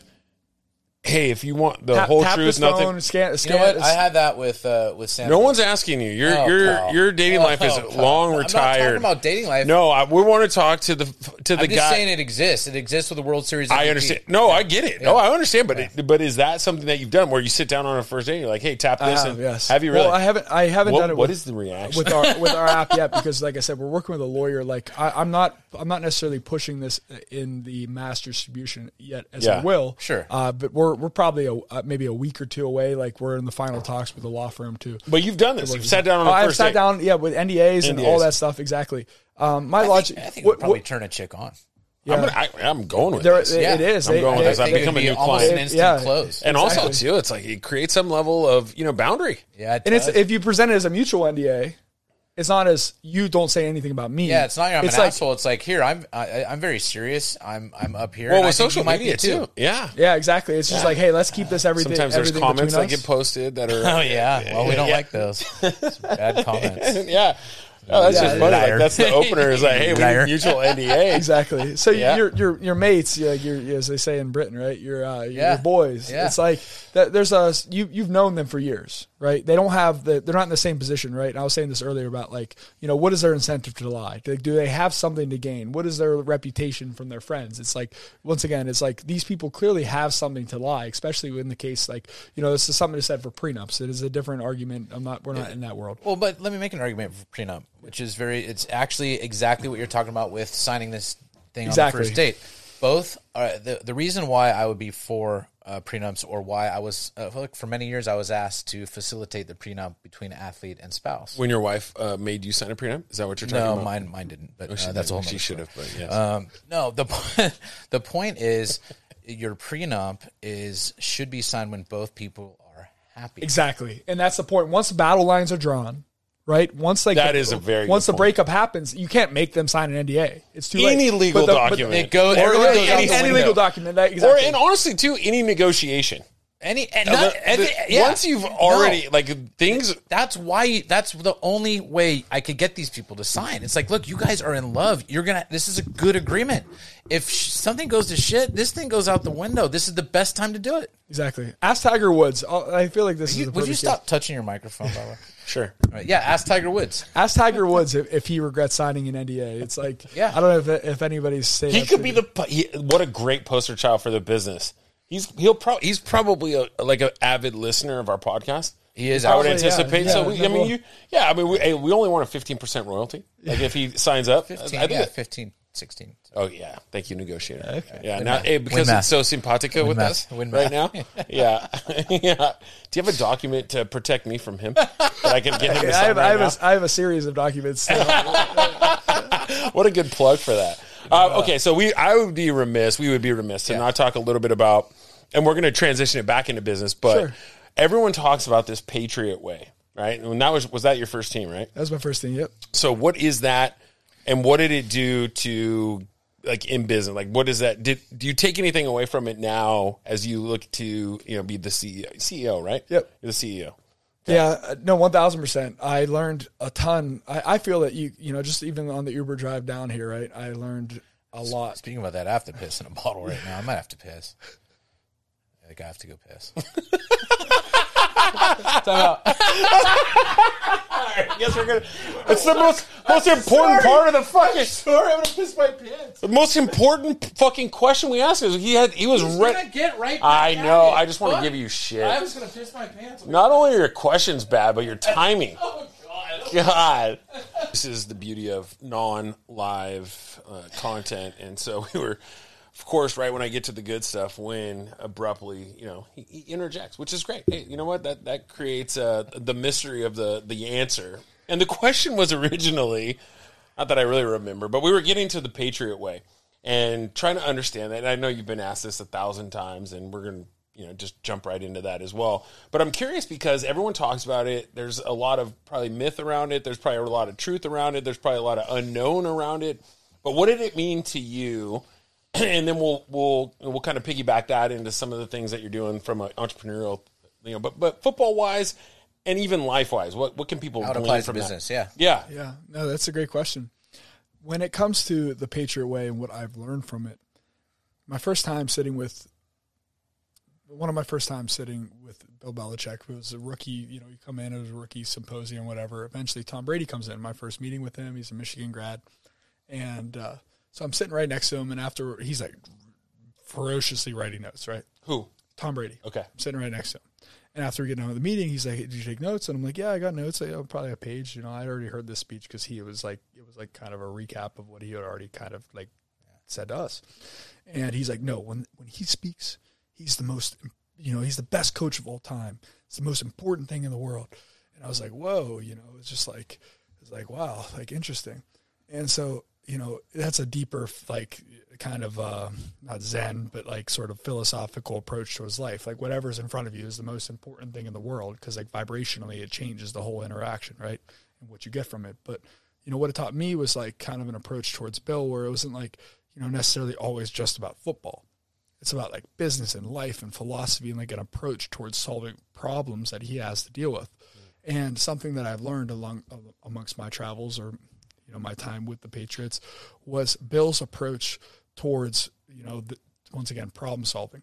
hey, if you want the whole truth, nothing. Scan you know what? I had that with Sam. No one's asking you. Your dating life is long retired. I'm not talking about dating life. No, we want to talk to the I'm guy. just saying it exists. It exists with the World Series. I understand. No, I get it. Yeah. No, I understand. But is that something that you've done where you sit down on a first date and you're like, hey, tap this? Yes. Have you really? Well, I haven't done it. What is the reaction with our app yet? Because like I said, we're working with a lawyer. Like I'm not necessarily pushing this in the mass distribution yet, as I will. Sure. But we're probably maybe a week or two away. Like we're in the final talks with the law firm too. But you've done this. You've sat down on a first date. I've sat down, with NDAs and all that stuff. Exactly. My logic. I think it would probably turn a chick on. Yeah. I'm going with this. It is. I'm going with this. I've become a new client. An instant close. And also too, it's like it creates some level of boundary. Yeah, and it's if you present it as a mutual NDA. It's not as you don't say anything about me. Yeah, it's not I'm an asshole. It's like here I'm very serious. I'm up here. Well, with social media too. Yeah, exactly. It's just like, hey, let's keep this everything. Sometimes there's comments that get posted that are. Oh yeah, well we don't like those. Bad comments. Yeah. Oh, that's just funny. Like, that's the opener. Is like, hey, we need mutual NDA. Exactly. So your mates, as they say in Britain, right? Your boys. Yeah. It's like there's you've known them for years, right? They don't have they're not in the same position, right? And I was saying this earlier about like, what is their incentive to lie? Do they have something to gain? What is their reputation from their friends? It's like, once again, it's like these people clearly have something to lie, especially in the case like, this is something to said for prenups. It is a different argument. We're not in that world. Well, but let me make an argument for prenup, which is it's actually exactly what you're talking about with signing this thing on the first date. Both are the reason why I would be for prenups, or why I was for many years I was asked to facilitate the prenup between athlete and spouse. When your wife made you sign a prenup, is that what you're talking about? No, mine didn't. But that's all. She should have. But yes. No, the point is your prenup should be signed when both people are happy. Exactly, and that's the point. Once the battle lines are drawn. Right? Once the breakup happens, you can't make them sign an NDA. It's too late. Any legal document. It goes, any legal document. Exactly. And honestly, too, any negotiation. Once you've already things. That's the only way I could get these people to sign. It's like, look, you guys are in love. This is a good agreement. If something goes to shit, this thing goes out the window. This is the best time to do it. Exactly. Ask Tiger Woods. I feel like this is. Would you stop touching your microphone, by the way? Sure. Right. Yeah. Ask Tiger Woods. Ask Tiger Woods if he regrets signing an NDA. It's like, I don't know if anybody's saying he could be what a great poster child for the business. He's probably an avid listener of our podcast. He is. I would anticipate. So we only want a 15% royalty. Like if he signs up, 15, 16. Oh yeah, thank you, negotiator. Okay. Yeah, now because it's so simpatico with us right now. Yeah, yeah. Do you have a document to protect me from him that I can get him to sign I have a series of documents. What a good plug for that. Okay, so we would be remiss to not talk a little bit about, and we're going to transition it back into business, but everyone talks about this Patriot Way, right? And that was that your first team, right? That was my first team, yep. So what is that, and what did it do to, in business? What is that? Do you take anything away from it now as you look to, be the CEO, right? Yep. You're the CEO. Yeah, no, 1,000%. I learned a ton. I feel that just even on the Uber drive down here, right? I learned a lot. Speaking about that, I have to piss in a bottle right now. I might have to piss. I think I have to go piss. I guess we're gonna. It's the most important part of the fucking. Sorry, I'm gonna piss my pants. The most important fucking question we asked is he was ready. Get right. I know. I just want to give you shit. I was gonna piss my pants. Not only are your questions bad, but your timing. Oh God. God. This is the beauty of non-live content, and so we were. Of course, right when I get to the good stuff, when abruptly, he interjects, which is great. Hey, you know what? That creates the mystery of the answer. And the question was originally, not that I really remember, but we were getting to the Patriot way and trying to understand that. And I know you've been asked this 1,000 times, and we're going to just jump right into that as well. But I'm curious because everyone talks about it. There's a lot of probably myth around it. There's probably a lot of truth around it. There's probably a lot of unknown around it. But what did it mean to you? And then we'll kind of piggyback that into some of the things that you're doing from an entrepreneurial, but football wise and even life wise, what can people glean from business? That? Yeah. No, that's a great question. When it comes to the Patriot way and what I've learned from it, one of my first times sitting with Bill Belichick, who was a rookie. You come in as a rookie symposium, whatever. Eventually, Tom Brady comes in. My first meeting with him, he's a Michigan grad, and. So I'm sitting right next to him, and after he's like ferociously writing notes, right? Who? Tom Brady. Okay. I'm sitting right next to him. And after we get done with the meeting, he's like, "Did you take notes?" And I'm like, "Yeah, I got notes. Probably a page." I already heard this speech because it was like kind of a recap of what he had already kind of like said to us. And he's like, "No, when he speaks, he's the most, he's the best coach of all time. It's the most important thing in the world." And I was like, "Whoa," it's just like, wow, like interesting. And so, that's a deeper, like, kind of, not Zen, but like sort of philosophical approach to his life. Like, whatever's in front of you is the most important thing in the world because, like, vibrationally it changes the whole interaction, right? And what you get from it. But, what it taught me was, like, kind of an approach towards Bill where it wasn't, like, necessarily always just about football. It's about, like, business and life and philosophy and, like, an approach towards solving problems that he has to deal with. And something that I've learned amongst my travels or my time with the Patriots was Bill's approach towards, once again, problem solving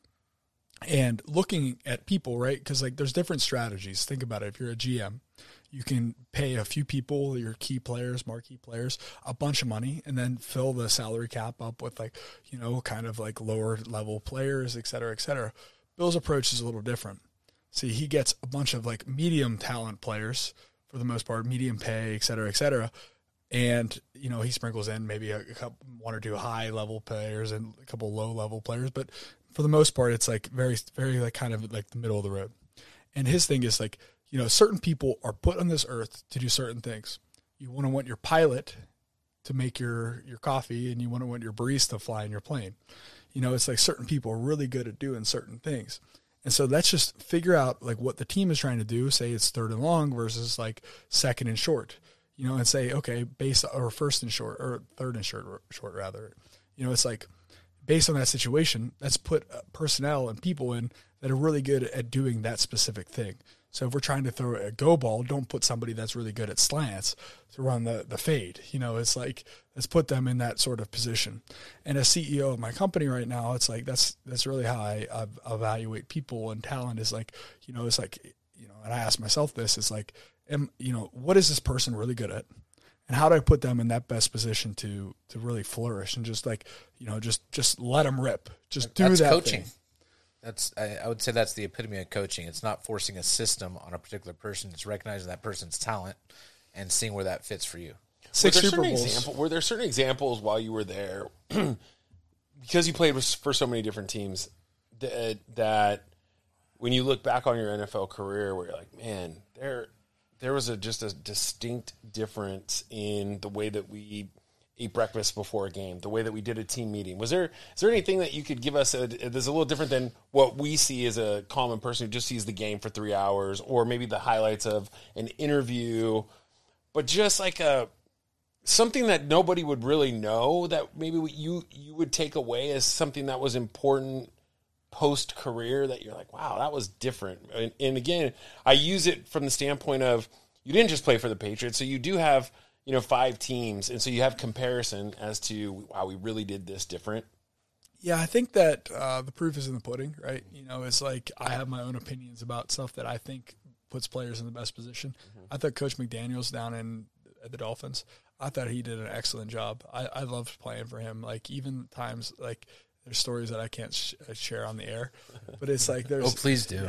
and looking at people, right? Because like there's different strategies. Think about it. If you're a GM, you can pay a few people, your key players, marquee players, a bunch of money and then fill the salary cap up with like, kind of like lower level players, et cetera, et cetera. Bill's approach is a little different. See, he gets a bunch of like medium talent players for the most part, medium pay, et cetera, et cetera. And, he sprinkles in maybe one or two high level players and a couple low level players. But for the most part, it's like very, very like kind of like the middle of the road. And his thing is like, certain people are put on this earth to do certain things. You want your pilot to make your coffee and you want your barista to fly in your plane. It's like certain people are really good at doing certain things. And so let's just figure out like what the team is trying to do. Say it's third and long versus like second and short. And say, okay, first and short, or third and short rather. It's like, based on that situation, let's put personnel and people in that are really good at doing that specific thing. So if we're trying to throw a go ball, don't put somebody that's really good at slants to run the fade. It's like, let's put them in that sort of position. And as CEO of my company right now, it's like, that's really how I evaluate people and talent is like, it's like, and I ask myself this, it's like, what is this person really good at? And how do I put them in that best position to really flourish and just like, just let them rip. Just do that's that coaching. Thing. I would say that's the epitome of coaching. It's not forcing a system on a particular person. It's recognizing that person's talent and seeing where that fits for you. Were there certain examples while you were there, because you played for so many different teams, that when you look back on your NFL career where you're like, man, there was just a distinct difference in the way that we ate breakfast before a game, the way that we did a team meeting. Is there anything that you could give us that's a little different than what we see as a common person who just sees the game for 3 hours, or maybe the highlights of an interview, but just like something that nobody would really know that maybe you would take away as something that was important post-career that you're like, wow, that was different. And again, I use it from the standpoint of you didn't just play for the Patriots, so you do have 5 teams, and so you have comparison as to, wow, we really did this different. Yeah, I think that the proof is in the pudding, right? It's like I have my own opinions about stuff that I think puts players in the best position. I thought Coach McDaniels down at the Dolphins, I thought he did an excellent job. I loved playing for him. Like, even times, like, there's stories that I can't share on the air, but it's like there's. Oh, please do.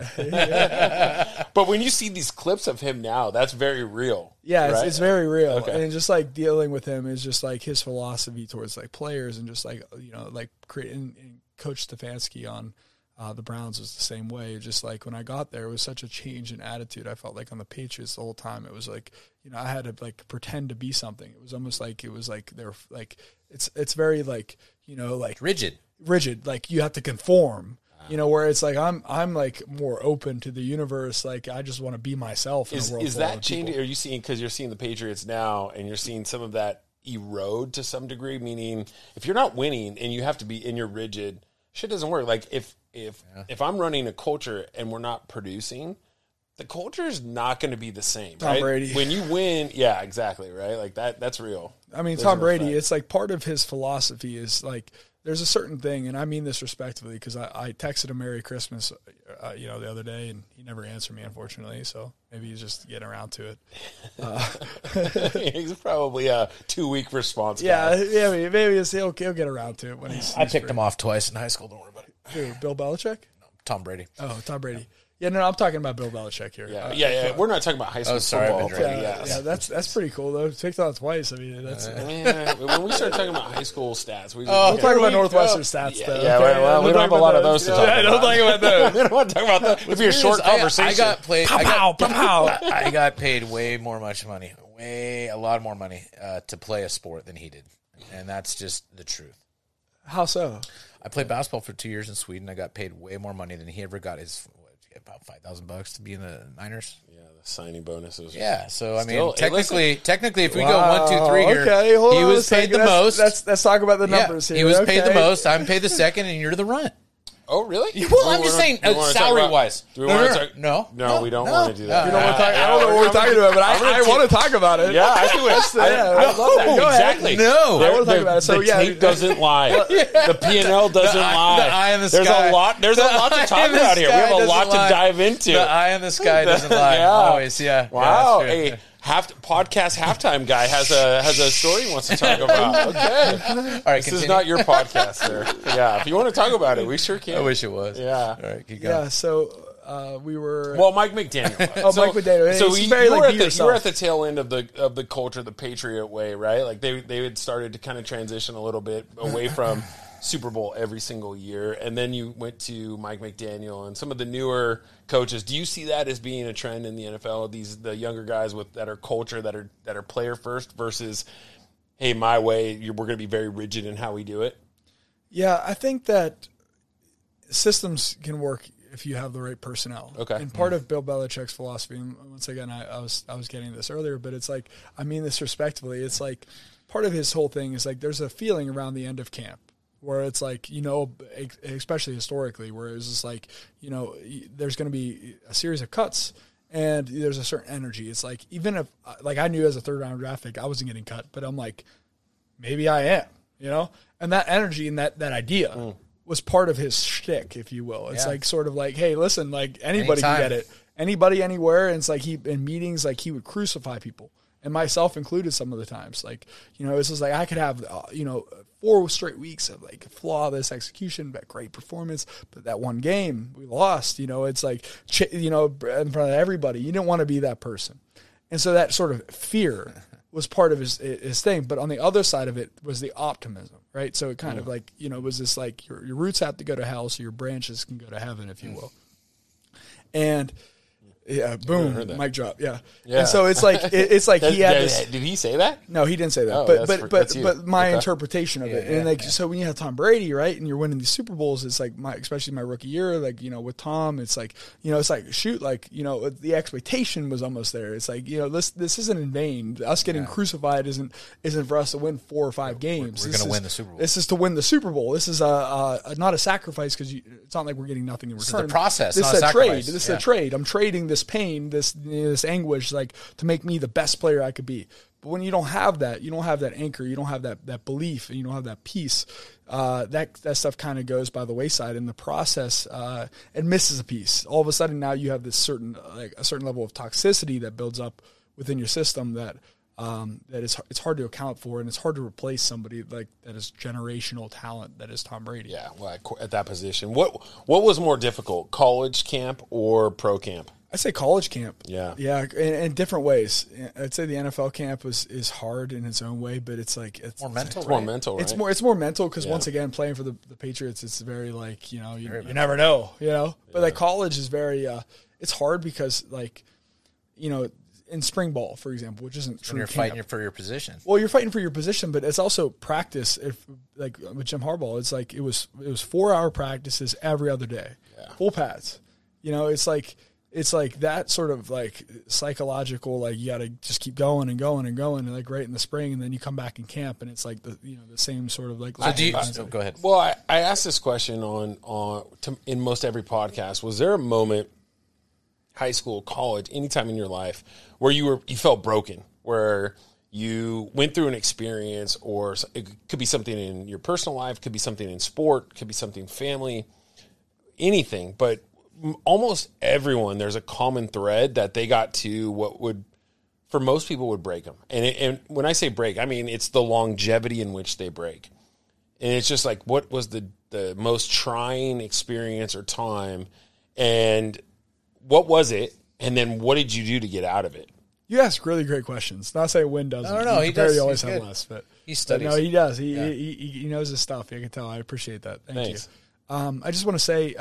But when you see these clips of him now, that's very real. Yeah, right? it's very real. Okay. And just like dealing with him is just like his philosophy towards like players, and just like, you know, like creating. And Coach Stefanski on the Browns was the same way. Just like when I got there, it was such a change in attitude. I felt like on the Patriots the whole time, it was like, you know, I had to like pretend to be something. It was almost like they're like it's very like, you know, like Rigid. Like you have to conform. You know, where it's like I'm like more open to the universe. Like I just want to be myself. In a world Is full of that changing? people. Are you seeing, because you're seeing the Patriots now, and you're seeing some of that erode to some degree? Meaning, if you're not winning and you have to be in your rigid, shit doesn't work. Like if I'm running a culture and we're not producing, the culture is not going to be the same. Tom right? Brady. When you win, yeah, exactly, right. Like that's real. I mean, Those Tom are Brady, facts. it's like part of his philosophy is like there's a certain thing, and I mean this respectfully because I texted him Merry Christmas, you know, the other day, and he never answered me, unfortunately. So maybe he's just getting around to it. He's probably a 2-week response. Yeah, guy. yeah, maybe he'll get around to it when he's. I picked him off twice in high school. Don't worry about it. Who, Bill Belichick? Tom Brady. Oh, Tom Brady. Yeah, no, I'm talking about Bill Belichick here. Yeah. We're not talking about high school sorry, I've football. been drinking. Yeah, that's pretty cool though. Picked on twice. I mean, that's. Yeah, when we start talking about high school stats, We'll talk about Northwestern stats Yeah, though. yeah, Okay? well, we don't have a lot of those to talk Yeah, about. don't talk about those. We don't want to talk about that. It'd be a short conversation. I got paid. Pow. I got paid way a lot more money to play a sport than he did, and that's just the truth. How so? I played basketball for 2 years in Sweden. I got paid way more money than he ever got. About $5,000 to be in the Niners. Yeah, the signing bonuses. Yeah, so I Still, mean, hey, technically, if we go 1, 2, 3 here, Okay, hold he on was a paid the second. most. Let's talk about the Yeah, numbers here. he was paid the Okay. most. I'm paid the second, and you're the runt. Oh, really? Well, I'm just saying, salary-wise. Do we want to talk? No, we don't want to do that. You know what I don't know what we're talking about, but I want to talk about it. Yeah, I do. I love that. Go ahead. Exactly. No. I want to talk about it. So the yeah, tape doesn't lie. The P&L doesn't lie. The eye in the There's sky. a lot. There's a lot to talk about here. We have a lot to dive into. The eye in the sky doesn't lie. Yeah. Always, yeah. Wow. Yeah, that's true. Hey, podcast halftime guy has a story he wants to talk about. Okay. All right, This continue. is not your podcast, sir. Yeah. If you want to talk about it, we sure can. I wish it was. Yeah. All right, keep going. yeah. So we were. Well, Mike McDaniel. Mike McDaniel. So He's you very, were like, at be the, you yourself. were at the tail end of the culture, the Patriot way, right? Like they had started to kind of transition a little bit away from Super Bowl every single year, and then you went to Mike McDaniel and some of the newer coaches. Do you see that as being a trend in the NFL? The younger guys that are culture, that are player first versus, hey, my way. We're going to be very rigid in how we do it. Yeah, I think that systems can work if you have the right personnel. Okay. And part of Bill Belichick's philosophy, and once again, I was getting this earlier, but it's like, I mean this respectfully, it's like part of his whole thing is like there's a feeling around the end of camp where it's like, you know, especially historically, where it's just like, you know, there's going to be a series of cuts and there's a certain energy. It's like, even if, like I knew as a third-round draft pick, I wasn't getting cut, but I'm like, maybe I am, you know? And that energy and that idea was part of his shtick, if you will. It's like sort of like, hey, listen, like anybody Anytime. can get it. Anybody, anywhere. And it's like in meetings, like he would crucify people. And myself included some of the times. Like, you know, it's just like I could have, 4 straight weeks of like flawless execution, but great performance. But that one game we lost, you know, it's like, in front of everybody. You didn't want to be that person. And so that sort of fear was part of his thing. But on the other side of it was the optimism, right? So it kind of like, you know, it was this like your roots have to go to hell so your branches can go to heaven, if you will. And yeah, boom, mic drop. Yeah. And so it's like it's like he had this. Did he say that? No, he didn't say that. Oh, that's you. But my Okay. interpretation of it, and like so when you have Tom Brady, right, and you're winning these Super Bowls, it's like especially my rookie year, like, you know, with Tom, it's like, you know, it's like shoot, like, you know, the expectation was almost there. It's like, you know, this isn't in vain. Us getting crucified isn't for us to win 4 or 5 games. We're going to win the Super Bowl. This is to win the Super Bowl. This is not a sacrifice because it's not like we're getting nothing in return. This is the process, This not is a a trade. sacrifice. This is a trade. I'm trading this pain, this anguish, like to make me the best player I could be. But when you don't have that anchor, you don't have that belief, and you don't have that peace, that stuff kind of goes by the wayside in the process, and misses a piece. All of a sudden now you have this certain level of toxicity that builds up within your system that it's hard to account for, and it's hard to replace somebody like that is generational talent that is Tom Brady. Yeah, well, at that position, what was more difficult, college camp or pro camp? I say college camp. Yeah, in different ways. I'd say the NFL camp is hard in its own way, but it's more mental. It's more mental. Right? It's more mental because once again, playing for the Patriots, it's very like you never know, But like college is very it's hard because like in spring ball, for example, which isn't true. When you're fighting for your position. Well, you're fighting for your position, but it's also practice. If like with Jim Harbaugh, it's like it was 4-hour practices every other day, full pads. It's like that sort of like psychological, like you got to just keep going and going and going, and like right in the spring, and then you come back in camp, and it's like the same sort of like. Go ahead. Well, I asked this question in most every podcast. Was there a moment, high school, college, anytime in your life, where you felt broken, where you went through an experience, or it could be something in your personal life, could be something in sport, could be something family, anything, but almost everyone, there's a common thread that they got to what would, for most people, would break them. And when I say break, I mean it's the longevity in which they break. And it's just like, what was the most trying experience or time, and what was it, and then what did you do to get out of it? You ask really great questions. Not saying Win doesn't. No, he does. He always has less, but he studies. No, he does. He knows his stuff. I can tell. I appreciate that. Thanks. You. I just want to say,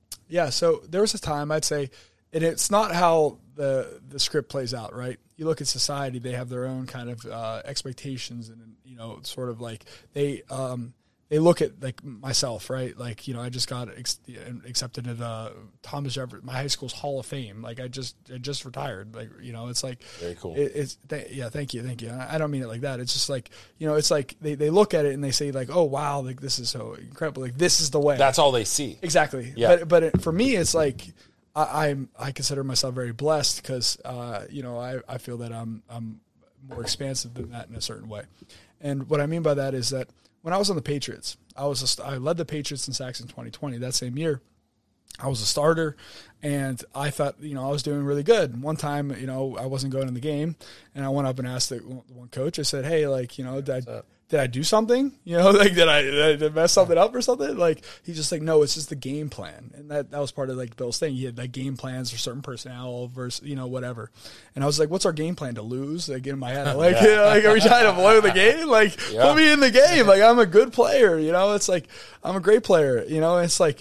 so there was a time I'd say, and it's not how the script plays out, right? You look at society; they have their own kind of expectations, and sort of like they look at like myself, right? Like I just got accepted at Thomas Jefferson, my high school's Hall of Fame. Like I just retired. Like it's like very cool. Thank you. I don't mean it like that. It's just like it's like they look at it and they say like, oh wow, like this is so incredible. Like this is the way. That's all they see. Exactly. Yeah. But for me, it's like I consider myself very blessed because I feel that I'm more expansive than that in a certain way. And what I mean by that is that when I was on the Patriots, I led the Patriots in sacks in 2020. That same year, I was a starter, and I thought, I was doing really good. One time, I wasn't going in the game, and I went up and asked the one coach. I said, "Hey, like, did I do something? Like did I mess something up or something?" Like he's just like, "No, it's just the game plan." And that was part of like Bill's thing. He had like game plans for certain personnel versus whatever. And I was like, "What's our game plan, to lose?" Like in my head, I'm like, like are we trying to blow the game? Like put me in the game. Like I'm a good player. It's like I'm a great player. It's like.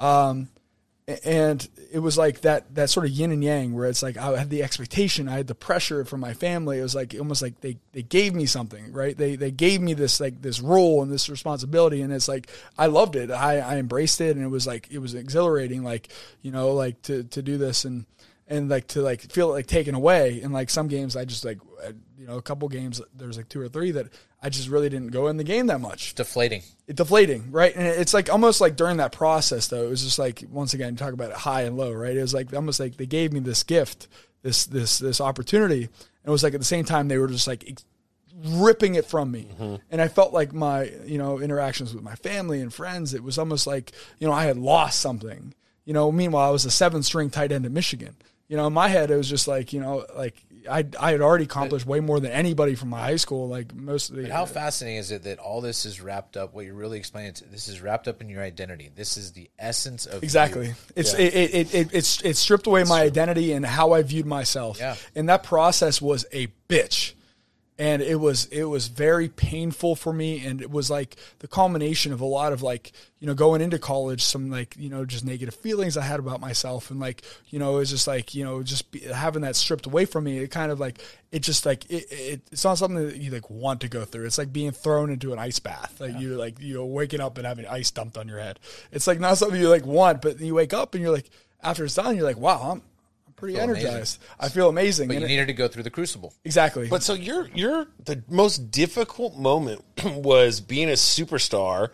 And it was like that sort of yin and yang where it's like I had the expectation, I had the pressure from my family. It was like almost like they gave me something, right? They gave me this like this role and this responsibility, and it's like I loved it. I embraced it, and it was exhilarating, like like to do this and like to like feel it like taken away. And like some games I just like a couple games there's like 2 or 3 that I just really didn't go in the game that much. Deflating, right? And it's like almost like during that process, though, it was just like, once again, talk about it high and low, right? It was like almost like they gave me this gift, this opportunity, and it was like at the same time they were just like ripping it from me. Mm-hmm. And I felt like my interactions with my family and friends, it was almost like I had lost something. Meanwhile I was a 7th-string tight end at Michigan. In my head it was just like like I had already accomplished way more than anybody from my high school. Like most of the. But how fascinating is it that all this is wrapped up? What you're really explaining, this is wrapped up in your identity. This is the essence of exactly. You. It's stripped away my identity and how I viewed myself. Yeah. And that process was a bitch. And it was very painful for me, and it was like the culmination of a lot of like going into college, some like just negative feelings I had about myself, and like it was just like having that stripped away from me. It kind of like it just like it's not something that you like want to go through. It's like being thrown into an ice bath, like you're like waking up and having ice dumped on your head. It's like not something you like want, but you wake up and you're like after it's done, you're like, wow, I'm pretty energized. Amazing. I feel amazing. But you needed to go through the crucible. Exactly. But so you're the most difficult moment was being a superstar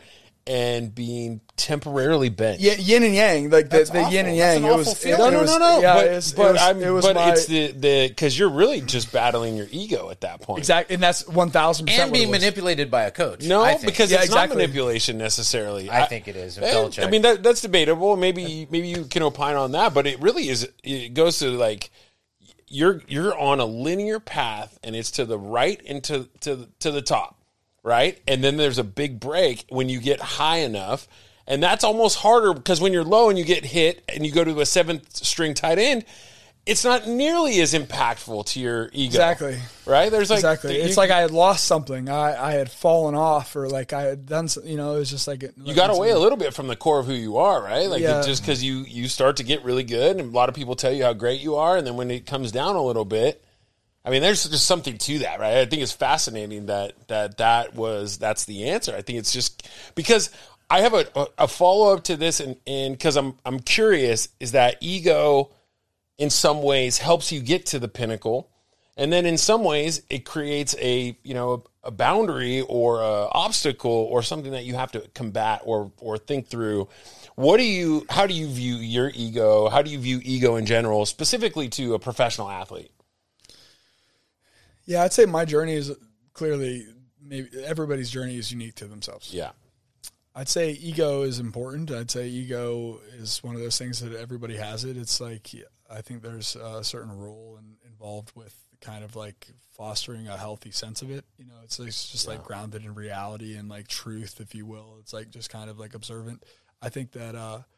and being temporarily bent. Yin and yang, like the awful. yin and That's yang. an It awful was feeling. No. Yeah, But it's the because you're really just battling your ego at that point. exactly, and that's 1,000% And being manipulated by a coach. No, I think. because Yeah, it's exactly. not manipulation necessarily. I think it is. Belichick. I mean, that's debatable. Maybe you can opine on that, but it really is. It goes to like you're on a linear path, and it's to the right and to the top, right? And then there's a big break when you get high enough, and that's almost harder because when you're low and you get hit and you go to a 7th string tight end, it's not nearly as impactful to your ego. Exactly. Right? There's like Exactly. It's like I had lost something. I had fallen off, or like I had done something, it was just like you got away a little bit from the core of who you are, right? Like Yeah. just because you start to get really good, and a lot of people tell you how great you are, and then when it comes down a little bit, I mean, there's just something to that, right? I think it's fascinating that's the answer. I think it's just because I have a follow up to this, and because I'm curious, is that ego in some ways helps you get to the pinnacle, and then in some ways it creates a boundary or a obstacle or something that you have to combat or think through. How do you view your ego? How do you view ego in general, specifically to a professional athlete? Yeah, I'd say my journey is clearly, maybe everybody's journey is unique to themselves. Yeah. I'd say ego is important. I'd say ego is one of those things that everybody has it. It's like, I think there's a certain role involved with kind of like fostering a healthy sense of it. It's just like grounded in reality and like truth, if you will. It's like just kind of like observant. I think that,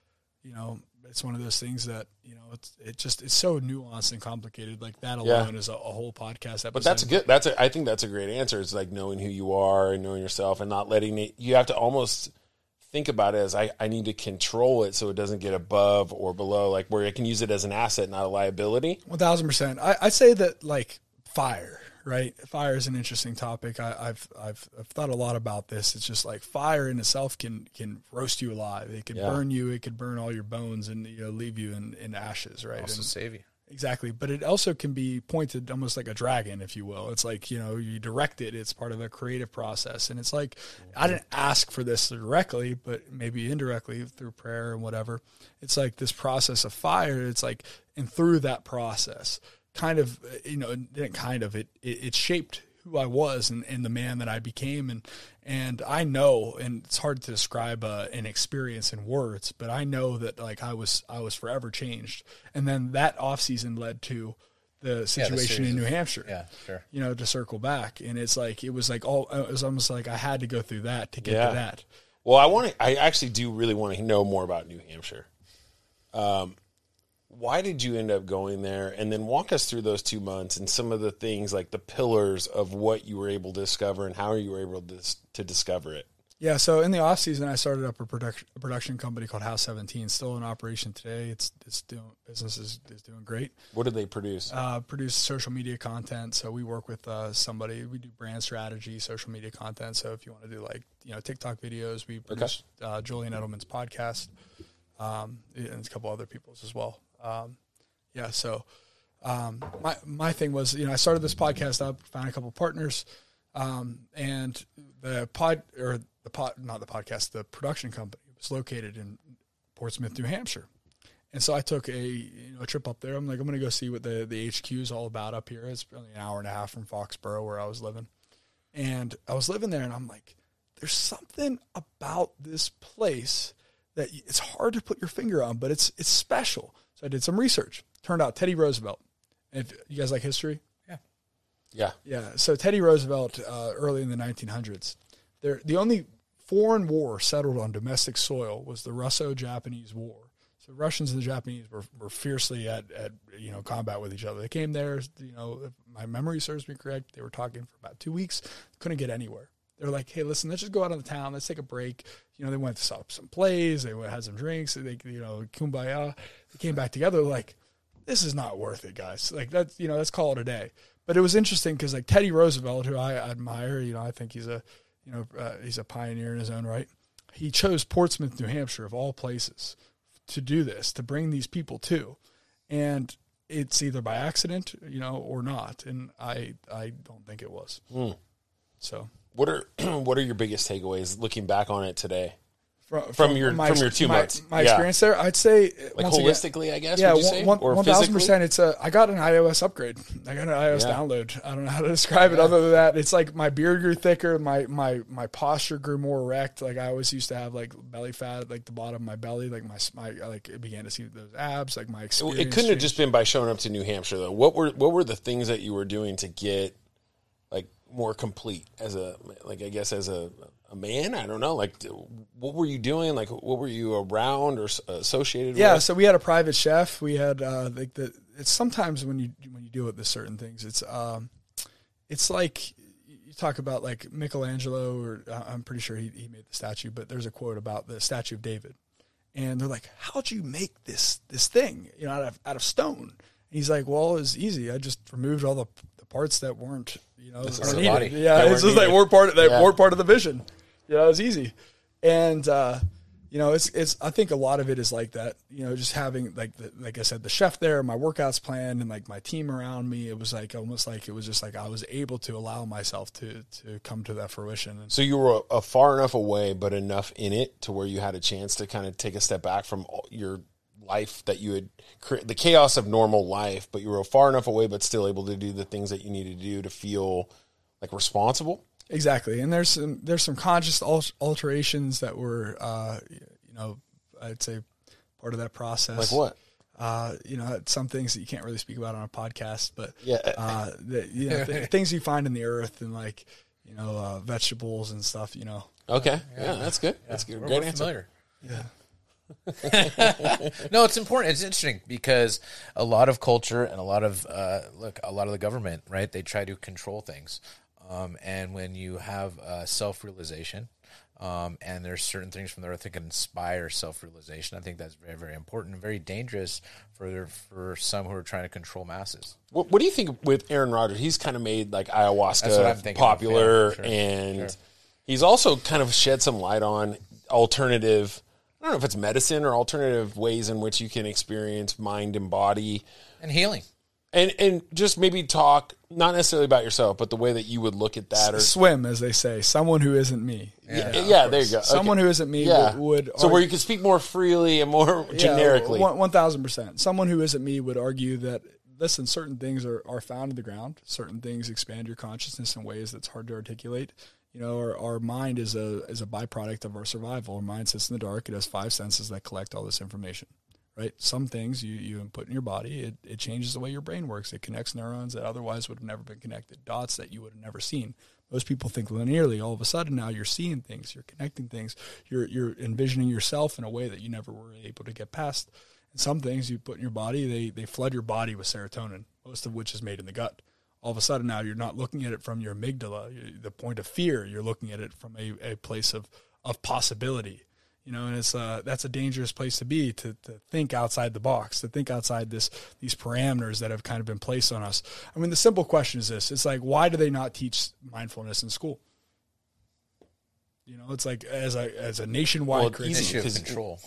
it's one of those things that, it's so nuanced and complicated. Like that alone is a whole podcast episode. But that's good. I think that's a great answer. It's like knowing who you are and knowing yourself and not letting it, you have to almost think about it as I need to control it so it doesn't get above or below, like where I can use it as an asset, not a liability. 1,000%. I say that like fire, right? Fire is an interesting topic. I've thought a lot about this. It's just like fire in itself can roast you alive. It could burn you. It could burn all your bones and leave you in ashes, right? Also and save you. Exactly. But it also can be pointed almost like a dragon, if you will. It's like, you direct it. It's part of a creative process. And it's like, I didn't ask for this directly, but maybe indirectly through prayer and whatever. It's like this process of fire. It's like, and through that process, it shaped who I was and the man that I became. And I know, and it's hard to describe an experience in words, but I know that like I was forever changed. And then that off season led to the situation in New Hampshire. Yeah, sure. To circle back. And it's like, it was almost like I had to go through that to get to that. Well, I actually do really want to know more about New Hampshire. Why did you end up going there? And then walk us through those 2 months and some of the things, like the pillars of what you were able to discover and how you were able to discover it. Yeah, so in the off season, I started up a production company called House 17. Still in operation today. Business is doing great. What do they produce? Produce social media content. So we work with somebody. We do brand strategy, social media content. So if you want to do like TikTok videos, we produce Julian Edelman's podcast, and a couple other people's as well. My thing was, I started this podcast up, found a couple partners, and the production company was located in Portsmouth, New Hampshire. And so I took a trip up there. I'm like, I'm going to go see what the HQ is all about up here. It's only an hour and a half from Foxborough where I was living. And I was living there and I'm like, there's something about this place that it's hard to put your finger on, but it's special. So I did some research. Turned out Teddy Roosevelt. And if you guys like history? Yeah. So Teddy Roosevelt, early in the 1900s, the only foreign war settled on domestic soil was the Russo-Japanese War. So the Russians and the Japanese were fiercely at combat with each other. They came there, if my memory serves me correct, they were talking for about 2 weeks, couldn't get anywhere. They were like, hey, listen, let's just go out on the town. Let's take a break. They went to some plays. They had some drinks. They, kumbaya. They came back together like, this is not worth it, guys. Like that's, let's call it a day. But it was interesting because like Teddy Roosevelt, who I admire, I think he's a pioneer in his own right. He chose Portsmouth, New Hampshire, of all places, to do this, to bring these people to, and it's either by accident, or not. And I don't think it was. So. What are your biggest takeaways looking back on it today? from your 2 months. My experience there, I'd say like once holistically, again, I guess. Yeah, would you say? Or 1,000%. It's I got an iOS upgrade. I got an iOS download. I don't know how to describe it other than that. It's like my beard grew thicker, my posture grew more erect. Like I always used to have like belly fat, like the bottom of my belly, like my like it began to see those abs. Like my experience. It couldn't have just been by showing up to New Hampshire though. What were the things that you were doing to get like more complete as a man? I don't know. Like, what were you doing? Like, what were you around or associated with? Yeah, so we had a private chef. We had it's sometimes when you deal with certain things, it's like you talk about like Michelangelo, or I'm pretty sure he made the statue, but there's a quote about the statue of David, and they're like, "How'd you make this thing? Out of stone?" And he's like, "Well, it's easy. I just removed all the parts that weren't the body. Yeah, it's just like weren't part of the vision." It's easy. And, it's, I think a lot of it is like that, just having like I said, the chef there, my workouts planned, and like my team around me, it was like, almost like, it was just like, I was able to allow myself to come to that fruition. So you were far enough away, but enough in it to where you had a chance to kind of take a step back from your life that you had the chaos of normal life, but you were far enough away, but still able to do the things that you needed to do to feel like responsible. Exactly, and there's some conscious alterations that were, I'd say part of that process. Like what? Some things that you can't really speak about on a podcast, but things you find in the earth and like, vegetables and stuff. Okay, yeah, that's good. That's good. Great answer. Yeah. No, it's important. It's interesting because a lot of culture and a lot of the government, right? They try to control things. And when you have self-realization, and there's certain things from the earth that can inspire self-realization, I think that's very, very important and very dangerous for some who are trying to control masses. What do you think with Aaron Rodgers? He's kind of made like That's what I'm ayahuasca thinking popular, of. Yeah, sure, and he's also kind of shed some light on alternative, I don't know if it's medicine or alternative ways in which you can experience mind and body. And healing. And just maybe talk, not necessarily about yourself, but the way that you would look at that. Or swim, as they say, someone who isn't me. Yeah, there you go. Someone who isn't me would so where you can speak more freely and more generically. 1,000%. Someone who isn't me would argue that, listen, certain things are found in the ground. Certain things expand your consciousness in ways that's hard to articulate. Our mind is a byproduct of our survival. Our mind sits in the dark. It has 5 senses that collect all this information. Right? Some things you input in your body, it changes the way your brain works. It connects neurons that otherwise would have never been connected, dots that you would have never seen. Most people think linearly. All of a sudden now you're seeing things, you're connecting things, you're envisioning yourself in a way that you never were able to get past. And some things you put in your body, they flood your body with serotonin, most of which is made in the gut. All of a sudden now you're not looking at it from your amygdala, the point of fear. You're looking at it from a place of possibility. And it's that's a dangerous place to be, to think outside the box, to think outside these parameters that have kind of been placed on us. I mean, the simple question is this: it's like, why do they not teach mindfulness in school? It's like as a nationwide issue of control.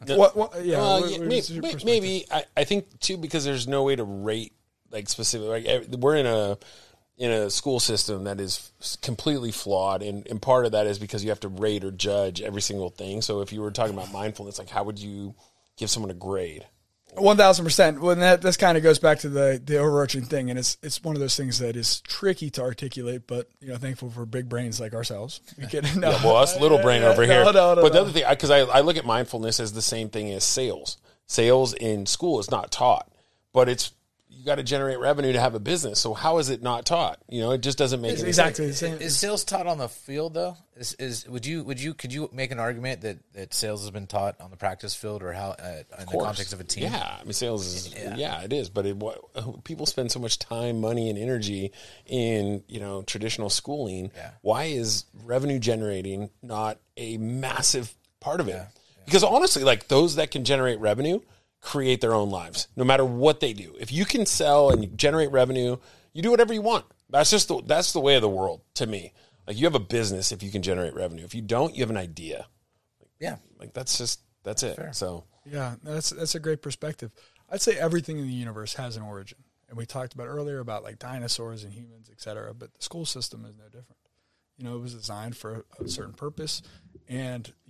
Maybe I think too, because there's no way to rate like specific. Like we're in a school system that is completely flawed, and part of that is because you have to rate or judge every single thing. So if you were talking about mindfulness, like how would you give someone a grade? 1,000%. Well, this kind of goes back to the overarching thing, and it's one of those things that is tricky to articulate. But thankful for big brains like ourselves. We can, us little brain over here. No, but the other thing, because I look at mindfulness as the same thing as sales. Sales in school is not taught, but you got to generate revenue to have a business. So how is it not taught? It just doesn't make any exactly sense. the same. Is sales taught on the field though? Could you make an argument that sales has been taught on the practice field, or how in the context of a team? Yeah, I mean sales is it is, but people spend so much time, money, and energy in traditional schooling. Yeah. Why is revenue generating not a massive part of it? Yeah. Because honestly, like those that can generate revenue create their own lives, no matter what they do. If you can sell and generate revenue, you do whatever you want. That's the way of the world to me. Like you have a business if you can generate revenue. If you don't, you have an idea. Like that's it. Fair. So yeah, that's a great perspective. I'd say everything in the universe has an origin, and we talked about earlier about like dinosaurs and humans, etc. But the school system is no different. It was designed for a certain purpose, and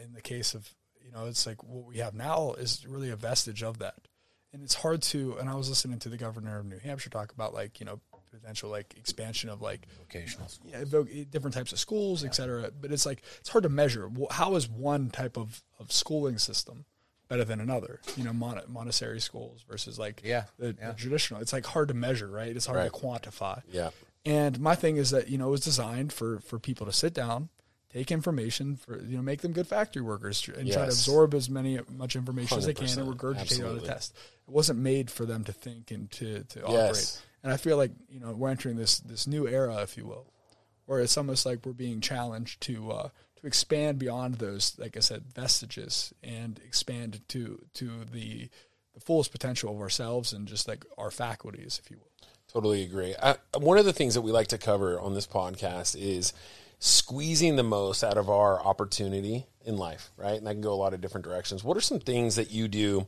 in the case of, it's like what we have now is really a vestige of that. And it's hard to, and I was listening to the governor of New Hampshire talk about potential expansion of vocational schools. Yeah, different types of schools, et cetera. But it's it's hard to measure. How is one type of schooling system better than another? Montessori schools versus the traditional. It's hard to measure, right? It's hard to quantify. Yeah. And my thing is that, it was designed for people to sit down, take information, make them good factory workers and try to absorb as much information as they can and regurgitate it on the test. It wasn't made for them to think and to operate. And I feel like, we're entering this new era, if you will, where it's almost like we're being challenged to expand beyond those, like I said, vestiges and expand to the fullest potential of ourselves and just our faculties, if you will. Totally agree. One of the things that we like to cover on this podcast is squeezing the most out of our opportunity in life, right? And that can go a lot of different directions. What are some things that you do,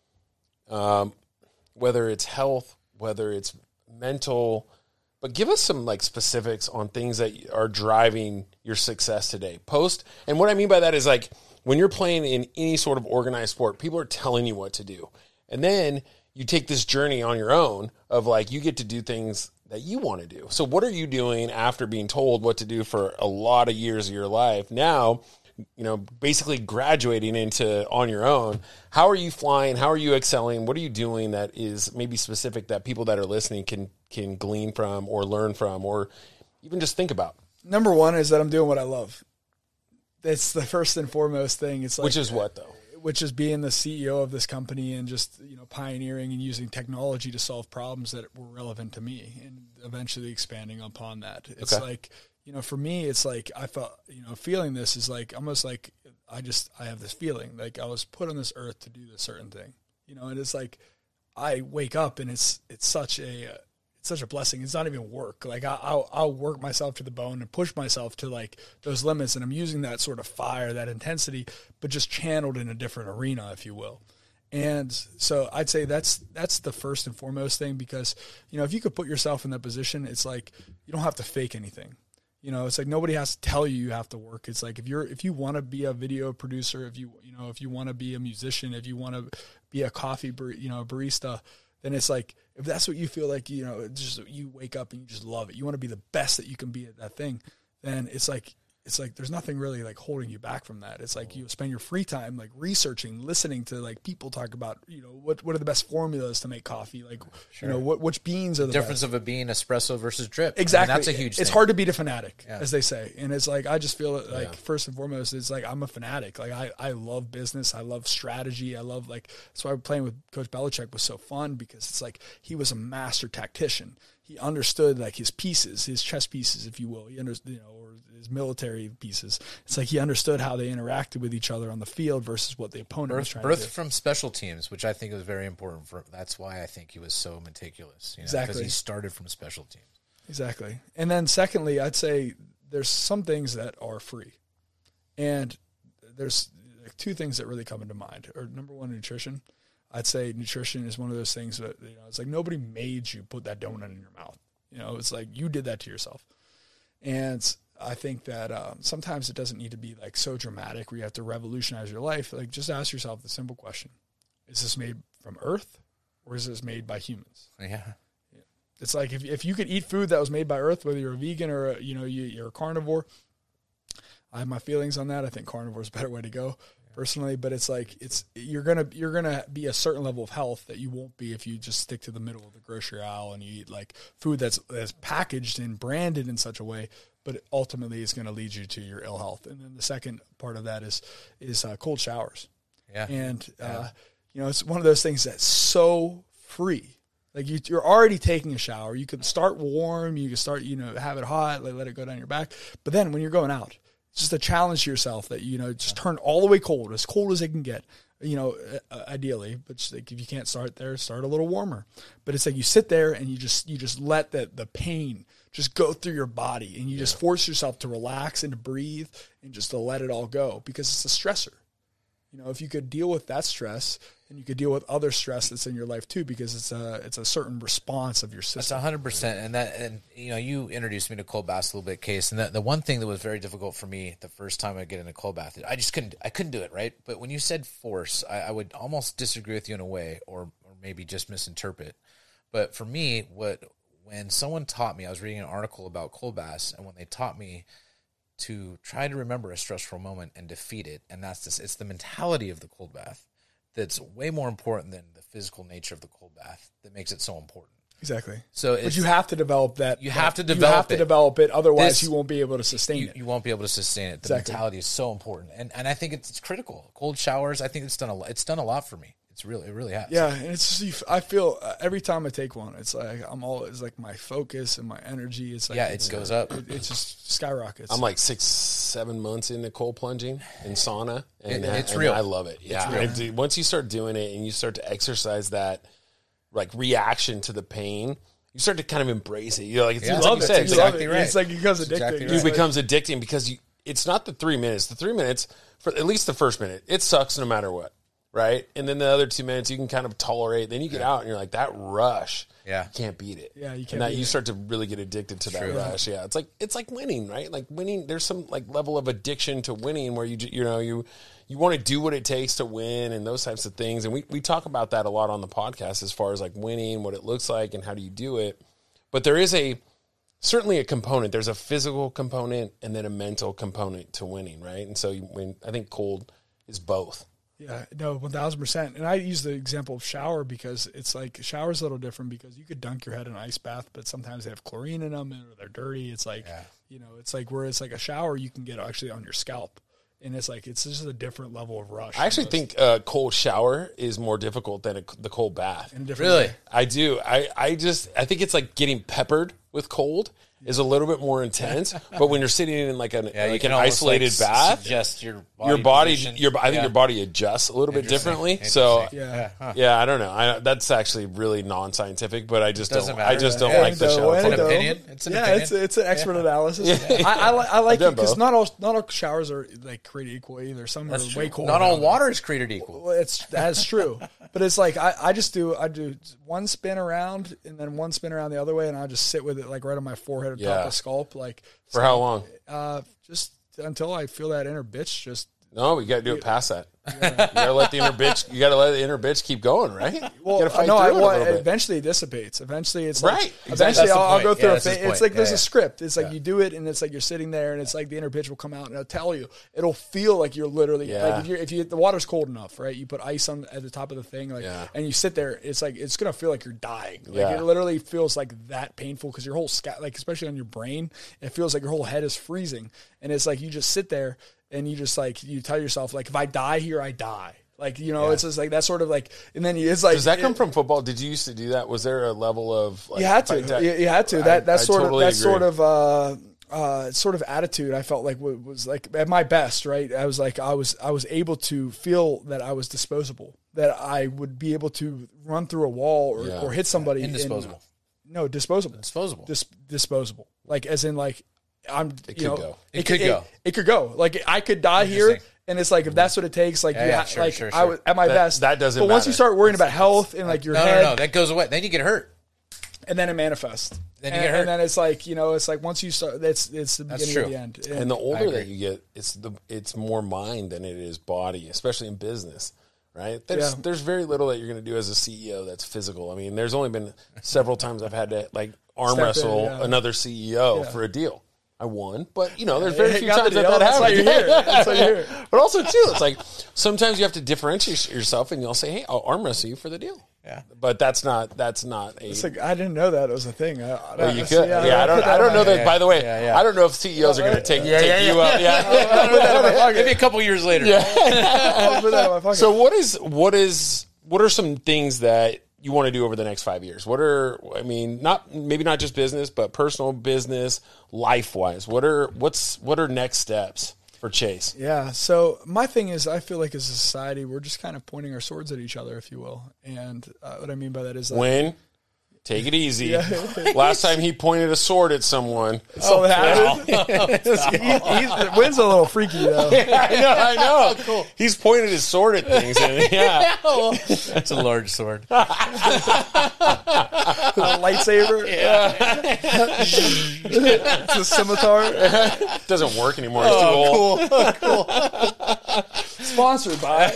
whether it's health, whether it's mental, but give us some specifics on things that are driving your success today. And what I mean by that is when you're playing in any sort of organized sport, people are telling you what to do. And then you take this journey on your own of you get to do things that you want to do. So what are you doing after being told what to do for a lot of years of your life? Now, basically graduating into on your own. How are you flying? How are you excelling? What are you doing that is maybe specific that people that are listening can glean from or learn from or even just think about? Number one is that I'm doing what I love. That's the first and foremost thing. It's which is what though? Which is being the CEO of this company and just, pioneering and using technology to solve problems that were relevant to me and eventually expanding upon that. It's for me, it's I felt, feeling this is almost I have this feeling I was put on this earth to do this certain thing, and it's I wake up and it's such a blessing. It's not even work. I'll work myself to the bone and push myself to those limits. And I'm using that sort of fire, that intensity, but just channeled in a different arena, if you will. And so I'd say that's the first and foremost thing, because, if you could put yourself in that position, it's you don't have to fake anything. It's nobody has to tell you have to work. It's if you want to be a video producer, if you want to be a musician, if you want to be a coffee, barista, then it's if that's what you feel just you wake up and you just love it, you want to be the best that you can be at that thing, then it's there's nothing really holding you back from that. It's you spend your free time researching, listening to what talk about what are the best formulas to make coffee, which beans are the difference best. of it being espresso versus drip. Exactly, that's a huge thing. It's hard to beat a fanatic, as they say, and it's I just feel first and foremost, it's I'm a fanatic. I love business, I love strategy, I love that's why playing with Coach Belichick was so fun, because it's he was a master tactician. He understood his pieces, his chess pieces, if you will. He understood, or his military pieces. It's he understood how they interacted with each other on the field versus what the opponent was trying to do. From special teams, which I think was very important. That's why I think he was so meticulous. Exactly, because he started from special teams. Exactly, and then secondly, I'd say there's some things that are free, and there's two things that really come into mind. Or number one, nutrition. I'd say nutrition is one of those things that, it's nobody made you put that donut in your mouth. It's you did that to yourself. And I think that sometimes it doesn't need to be so dramatic where you have to revolutionize your life. Just ask yourself the simple question: is this made from Earth, or is this made by humans? Yeah. It's if you could eat food that was made by Earth, whether you're a vegan or you're a carnivore. I have my feelings on that. I think carnivore is a better way to go. Personally, but it's you're gonna be a certain level of health that you won't be if you just stick to the middle of the grocery aisle and you eat food that's packaged and branded in such a way, but ultimately it's going to lead you to your ill health. And then the second part of that is cold showers. Yeah, and it's one of those things that's so free. You're already taking a shower. You can start warm. You can start have it hot, let it go down your back. But then when you're going out, it's just a challenge to yourself that, just turn all the way cold as it can get, ideally. But just if you can't start there, start a little warmer. But it's you sit there and you just let the pain just go through your body, and you just force yourself to relax and to breathe and just to let it all go, because it's a stressor. If you could deal with that stress and you could deal with other stress that's in your life too, because it's a certain response of your system. That's 100%. And you introduced me to cold baths a little bit, Case. And the one thing that was very difficult for me the first time I get in a cold bath, I couldn't do it, right? But when you said force, I would almost disagree with you in a way, or maybe just misinterpret. But for me, when someone taught me, I was reading an article about cold baths, and when they taught me to try to remember a stressful moment and defeat it, and it's the mentality of the cold bath that's way more important than the physical nature of the cold bath that makes it so important. Exactly. But you have to develop that. You have to develop it. Otherwise, you won't be able to sustain it. You won't be able to sustain it. The mentality is so important, and I think it's critical. Cold showers, I think it's done a lot for me. It really has. Yeah, and it's just, I feel every time I take one, it's like it's like my focus and my energy. It's like it goes up. It just skyrockets. I'm like 6-7 months into cold plunging in sauna, and it's real. I love it. Yeah, once you start doing it and you start to exercise that like reaction to the pain, you start to kind of embrace it. You're like, it's like you said, exactly right. It's like it becomes addicting. Exactly It becomes addicting because it's not the 3 minutes. The 3 minutes, for at least the first minute, it sucks no matter what. Right? And then the other 2 minutes you can kind of tolerate. Then you get out and you're like, that rush. Yeah. You can't beat it. Yeah, you can't. And that you start to really get addicted to that rush. Yeah. It's like winning, right? Like winning, there's some like level of addiction to winning where you want to do what it takes to win and those types of things. And we talk about that a lot on the podcast as far as like winning, what it looks like and how do you do it. But there is certainly a component. There's a physical component and then a mental component to winning, right? And so I think cold is both. Yeah, no, 1,000%. And I use the example of shower because it's like shower's a little different because you could dunk your head in an ice bath, but sometimes they have chlorine in them and they're dirty. It's like, it's like where it's like a shower you can get actually on your scalp. And it's like, it's just a different level of rush. I actually think a cold shower is more difficult than the cold bath. Really? Way. I do. I think it's like getting peppered with cold is a little bit more intense, but when you're sitting in like an isolated bath, suggest your body I think your body adjusts a little bit differently. So I don't know. That's actually really non-scientific, but I just don't like the shower. It's an opinion. It's an opinion. It's an expert analysis. I like it because not all showers are like created equal either. Some are way colder. Not all water is created equal. Well, that's true. But it's like I do one spin around and then one spin around the other way, and I just sit with it like right on my forehead or top of the scalp. Like for how long? Just until I feel that inner bitch. No, we got to do it past that. You gotta let the inner bitch. You gotta let the inner bitch keep going, right? Well, eventually it dissipates. Eventually, it's like, right. Eventually, I'll go through a phase. It's like there's a script. It's like you do it, and it's like you're sitting there, and it's like the inner bitch will come out, and it'll tell you. It'll feel like you're literally like if the water's cold enough, right? You put ice on at the top of the thing, and you sit there. It's like it's gonna feel like you're dying. Like it literally feels like that painful because your whole like especially on your brain, it feels like your whole head is freezing, and it's like you just sit there. And you just like, you tell yourself, like, if I die here, I die. Like, it's just like that sort of like, and then it's like. Does that come from football? Did you used to do that? Was there a level of. Like, you had to. You had to. That sort of attitude I felt like was like at my best, right? I was like, I was able to feel that I was disposable, that I would be able to run through a wall or hit somebody. Indisposable. No, disposable. Disposable. Disposable. Like, as in like, It could go. It could go. Like I could die here, and it's like if that's what it takes. Like sure. I was at my best. That doesn't. But matter. once you start worrying about health and like your head, no, that goes away. Then you get hurt, and then it manifests. Then you get hurt, and then it's like it's like once you start, it's the beginning of the end. And the older that you get, it's more mind than it is body, especially in business. Right? There's very little that you're going to do as a CEO that's physical. I mean, there's only been several times I've had to like arm wrestle another CEO for a deal. I won, but there's very few times that happens. That's why you're here. But also too, it's like sometimes you have to differentiate yourself, and you'll say, "Hey, I'll arm wrestle you for the deal." Yeah, but that's not a. It's like I didn't know that was a thing. Well, you could. I don't know that. By the way, I don't know if CEOs are going to take you out. Yeah, maybe a couple years later. Yeah. So what are some things that you want to do over the next 5 years? What are not just business, but personal business, life wise? What are next steps for Chase? Yeah. So my thing is, I feel like as a society, we're just kind of pointing our swords at each other, if you will. And what I mean by that is Take it easy. Last time he pointed a sword at someone. Oh, the wind's a little freaky, though. I know. Cool. He's pointed his sword at things. And, It's a large sword. A lightsaber. It's a scimitar. it doesn't work anymore. It's too old. Cool. Sponsored by.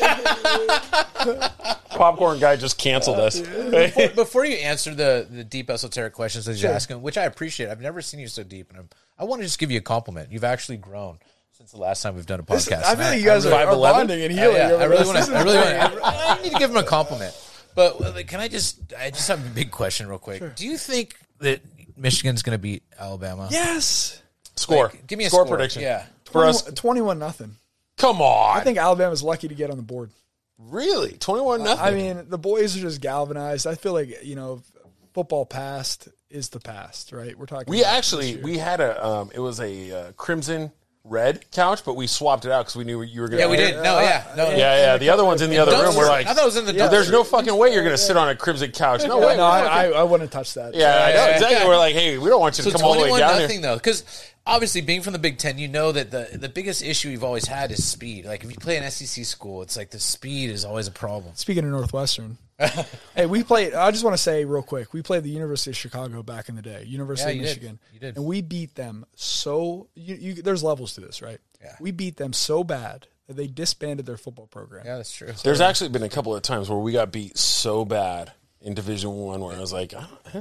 Popcorn guy just canceled us. Before you answer the deep esoteric questions that you're asking, which I appreciate, I've never seen you so deep, and I want to just give you a compliment. You've actually grown since the last time we've done a podcast. I feel like you guys are bonding and healing. I really want to. I need to give him a compliment. But can I just have a big question real quick. Sure. Do you think that Michigan's going to beat Alabama? Yes. Score. Give me a score prediction. Yeah. For us. 21-0. Come on. I think Alabama's lucky to get on the board. Really? 21-0? I mean, the boys are just galvanized. I feel like, football past is the past, right? We're talking. We had it was a crimson red couch, but we swapped it out because we knew you were going to. Yeah, we did. Yeah. The other one's in the other room. We're like, I thought it was in the. There's no fucking way you're going to sit on a crimson couch. No way. No, I wouldn't touch that. Yeah, I know exactly. We're like, hey, we don't want you to come all the way down here. 21-0 though, because obviously being from the Big Ten, you know that the biggest issue you've always had is speed. Like if you play an SEC school, it's like the speed is always a problem. Speaking of Northwestern, hey, we played. I just want to say real quick, we played the University of Chicago back in the day, University of Michigan. You did. And we beat them so. There's levels to this, right? Yeah. We beat them so bad that they disbanded their football program. Yeah, that's true. There's actually been a couple of times where we got beat so bad in Division I where I was like,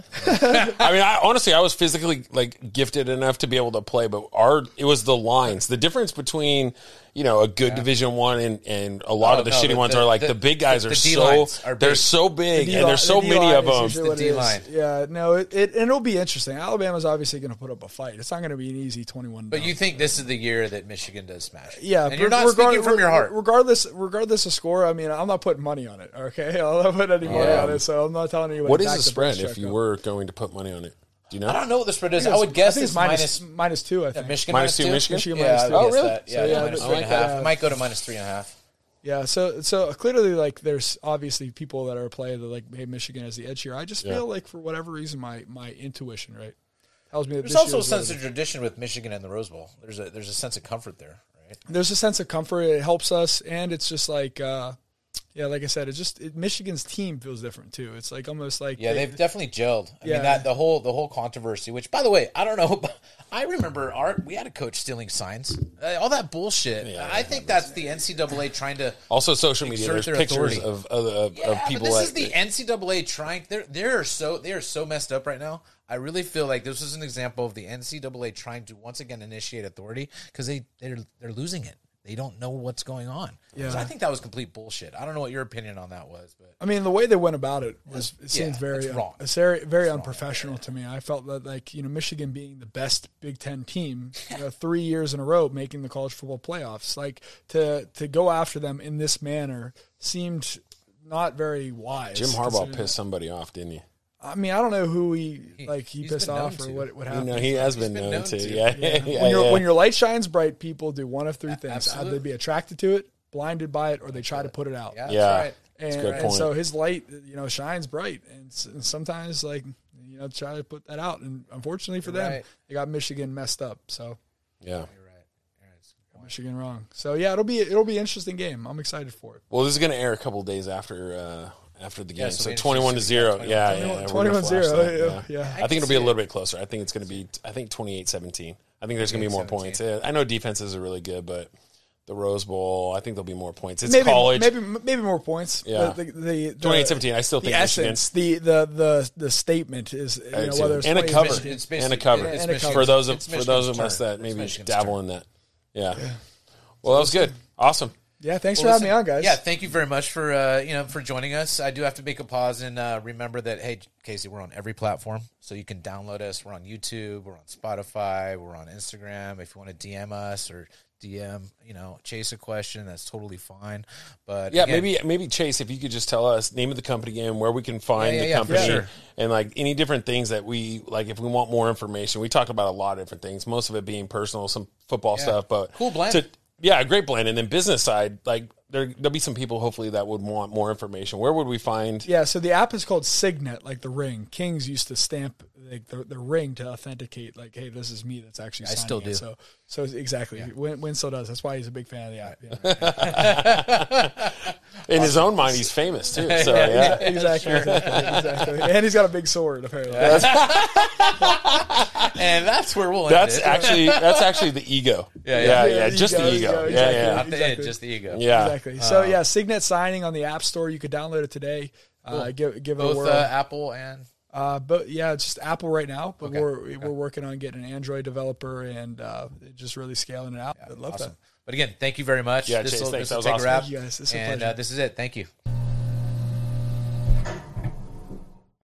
honestly, I was physically gifted enough to be able to play, but it was the lines. The difference between a good Division I and a lot of the shitty ones are the big guys are so they're so big and there's so many of them. The D line. Yeah, no, it'll be interesting. Alabama's obviously going to put up a fight. It's not going to be an easy 21. But you think this is the year that Michigan does smash? Yeah, and you're not speaking from your heart. Regardless of score, I mean, I'm not putting money on it. Okay, I'm not putting any money on it, so I'm not telling anyone. What is the spread if you were going to put money on it? Do you know? I don't know what the spread is. I would guess it's minus 2. I think Michigan minus 2. Michigan yeah, minus 2. Oh, really? That. Yeah, minus 3.5. It might go to minus 3.5. Yeah, so clearly, there's obviously people that are playing that hey, Michigan has the edge here. I just feel like for whatever reason, my intuition tells me that there's also a sense of tradition with Michigan and the Rose Bowl. There's a sense of comfort there, right? There's a sense of comfort. It helps us, and it's just like I said, Michigan's team feels different too. It's almost like they've definitely gelled. I mean that the whole controversy. Which, by the way, I don't know. I remember we had a coach stealing signs, all that bullshit. Yeah, I think that's the NCAA trying to also social media. There's pictures of people. This is the NCAA trying. They are so messed up right now. I really feel like this is an example of the NCAA trying to once again initiate authority because they're losing it. They don't know what's going on. Yeah. So I think that was complete bullshit. I don't know what your opinion on that was, but I mean, the way they went about it seemed very wrong. It's very unprofessional to me. I felt that Michigan being the best Big Ten team 3 years in a row making the college football playoffs, to go after them in this manner seemed not very wise. Jim Harbaugh pissed somebody off, didn't he? I mean, I don't know who he pissed off or what happened. He has been known to. Yeah. When your light shines bright, people do one of three things: Absolutely. either they be attracted to it, blinded by it, or they try to put it out. Yeah, that's right. That's a good point. And so his light, shines bright, and sometimes try to put that out. And unfortunately for them, they got Michigan messed up. So yeah. Michigan wrong. So it'll be an interesting game. I'm excited for it. Well, this is going to air a couple of days after the game. So 21-0. Yeah. 21-0. Yeah. I think it'll be a little bit closer. I think it's going to be 28-17. I think there's going to be more points. I know defenses are really good, but the Rose Bowl, I think there'll be more points. It's college. Maybe more points. Yeah. 28-17, I still think the essence, the statement is whether it's and a cover. And a cover. For those of us that maybe dabble in that. Yeah. Well, that was good. Awesome. Yeah, thanks for having me on, guys. Yeah, thank you very much for joining us. I do have to make a pause and remember that, hey, Casey, we're on every platform, so you can download us. We're on YouTube, we're on Spotify, we're on Instagram. If you want to DM us or DM, Chase a question, that's totally fine. But yeah, again, maybe Chase, if you could just tell us name of the company again, where we can find the company, and any different things that we if we want more information. We talk about a lot of different things, most of it being personal, some football stuff, but cool blend. Yeah, a great blend. And then business side, there'll be some people hopefully that would want more information. Where would we find? Yeah, so the app is called Signet, like the ring. Kings used to stamp like the ring to authenticate, like, hey, this is me that's actually signing still do. it. So exactly. Yeah. Win still does. That's why he's a big fan of the app. Yeah. In his own mind, he's famous too. So yeah, Exactly. And he's got a big sword, apparently. And that's where we'll end that's it. actually the ego. Yeah, just the ego. Exactly. Yeah. Not the end, Exactly. just the ego. Yeah. Exactly. So yeah, Signet signing on the App Store. You could download it today. Give it a Both whirl. Apple and But yeah, it's just Apple right now. But Okay. we're working on getting an Android developer and just really scaling it out. I love awesome. that. But again, thank you very much. Yeah, This Chase, will thanks. That was take a awesome. wrap. Thank you guys. It's a And pleasure. this is it. Thank you.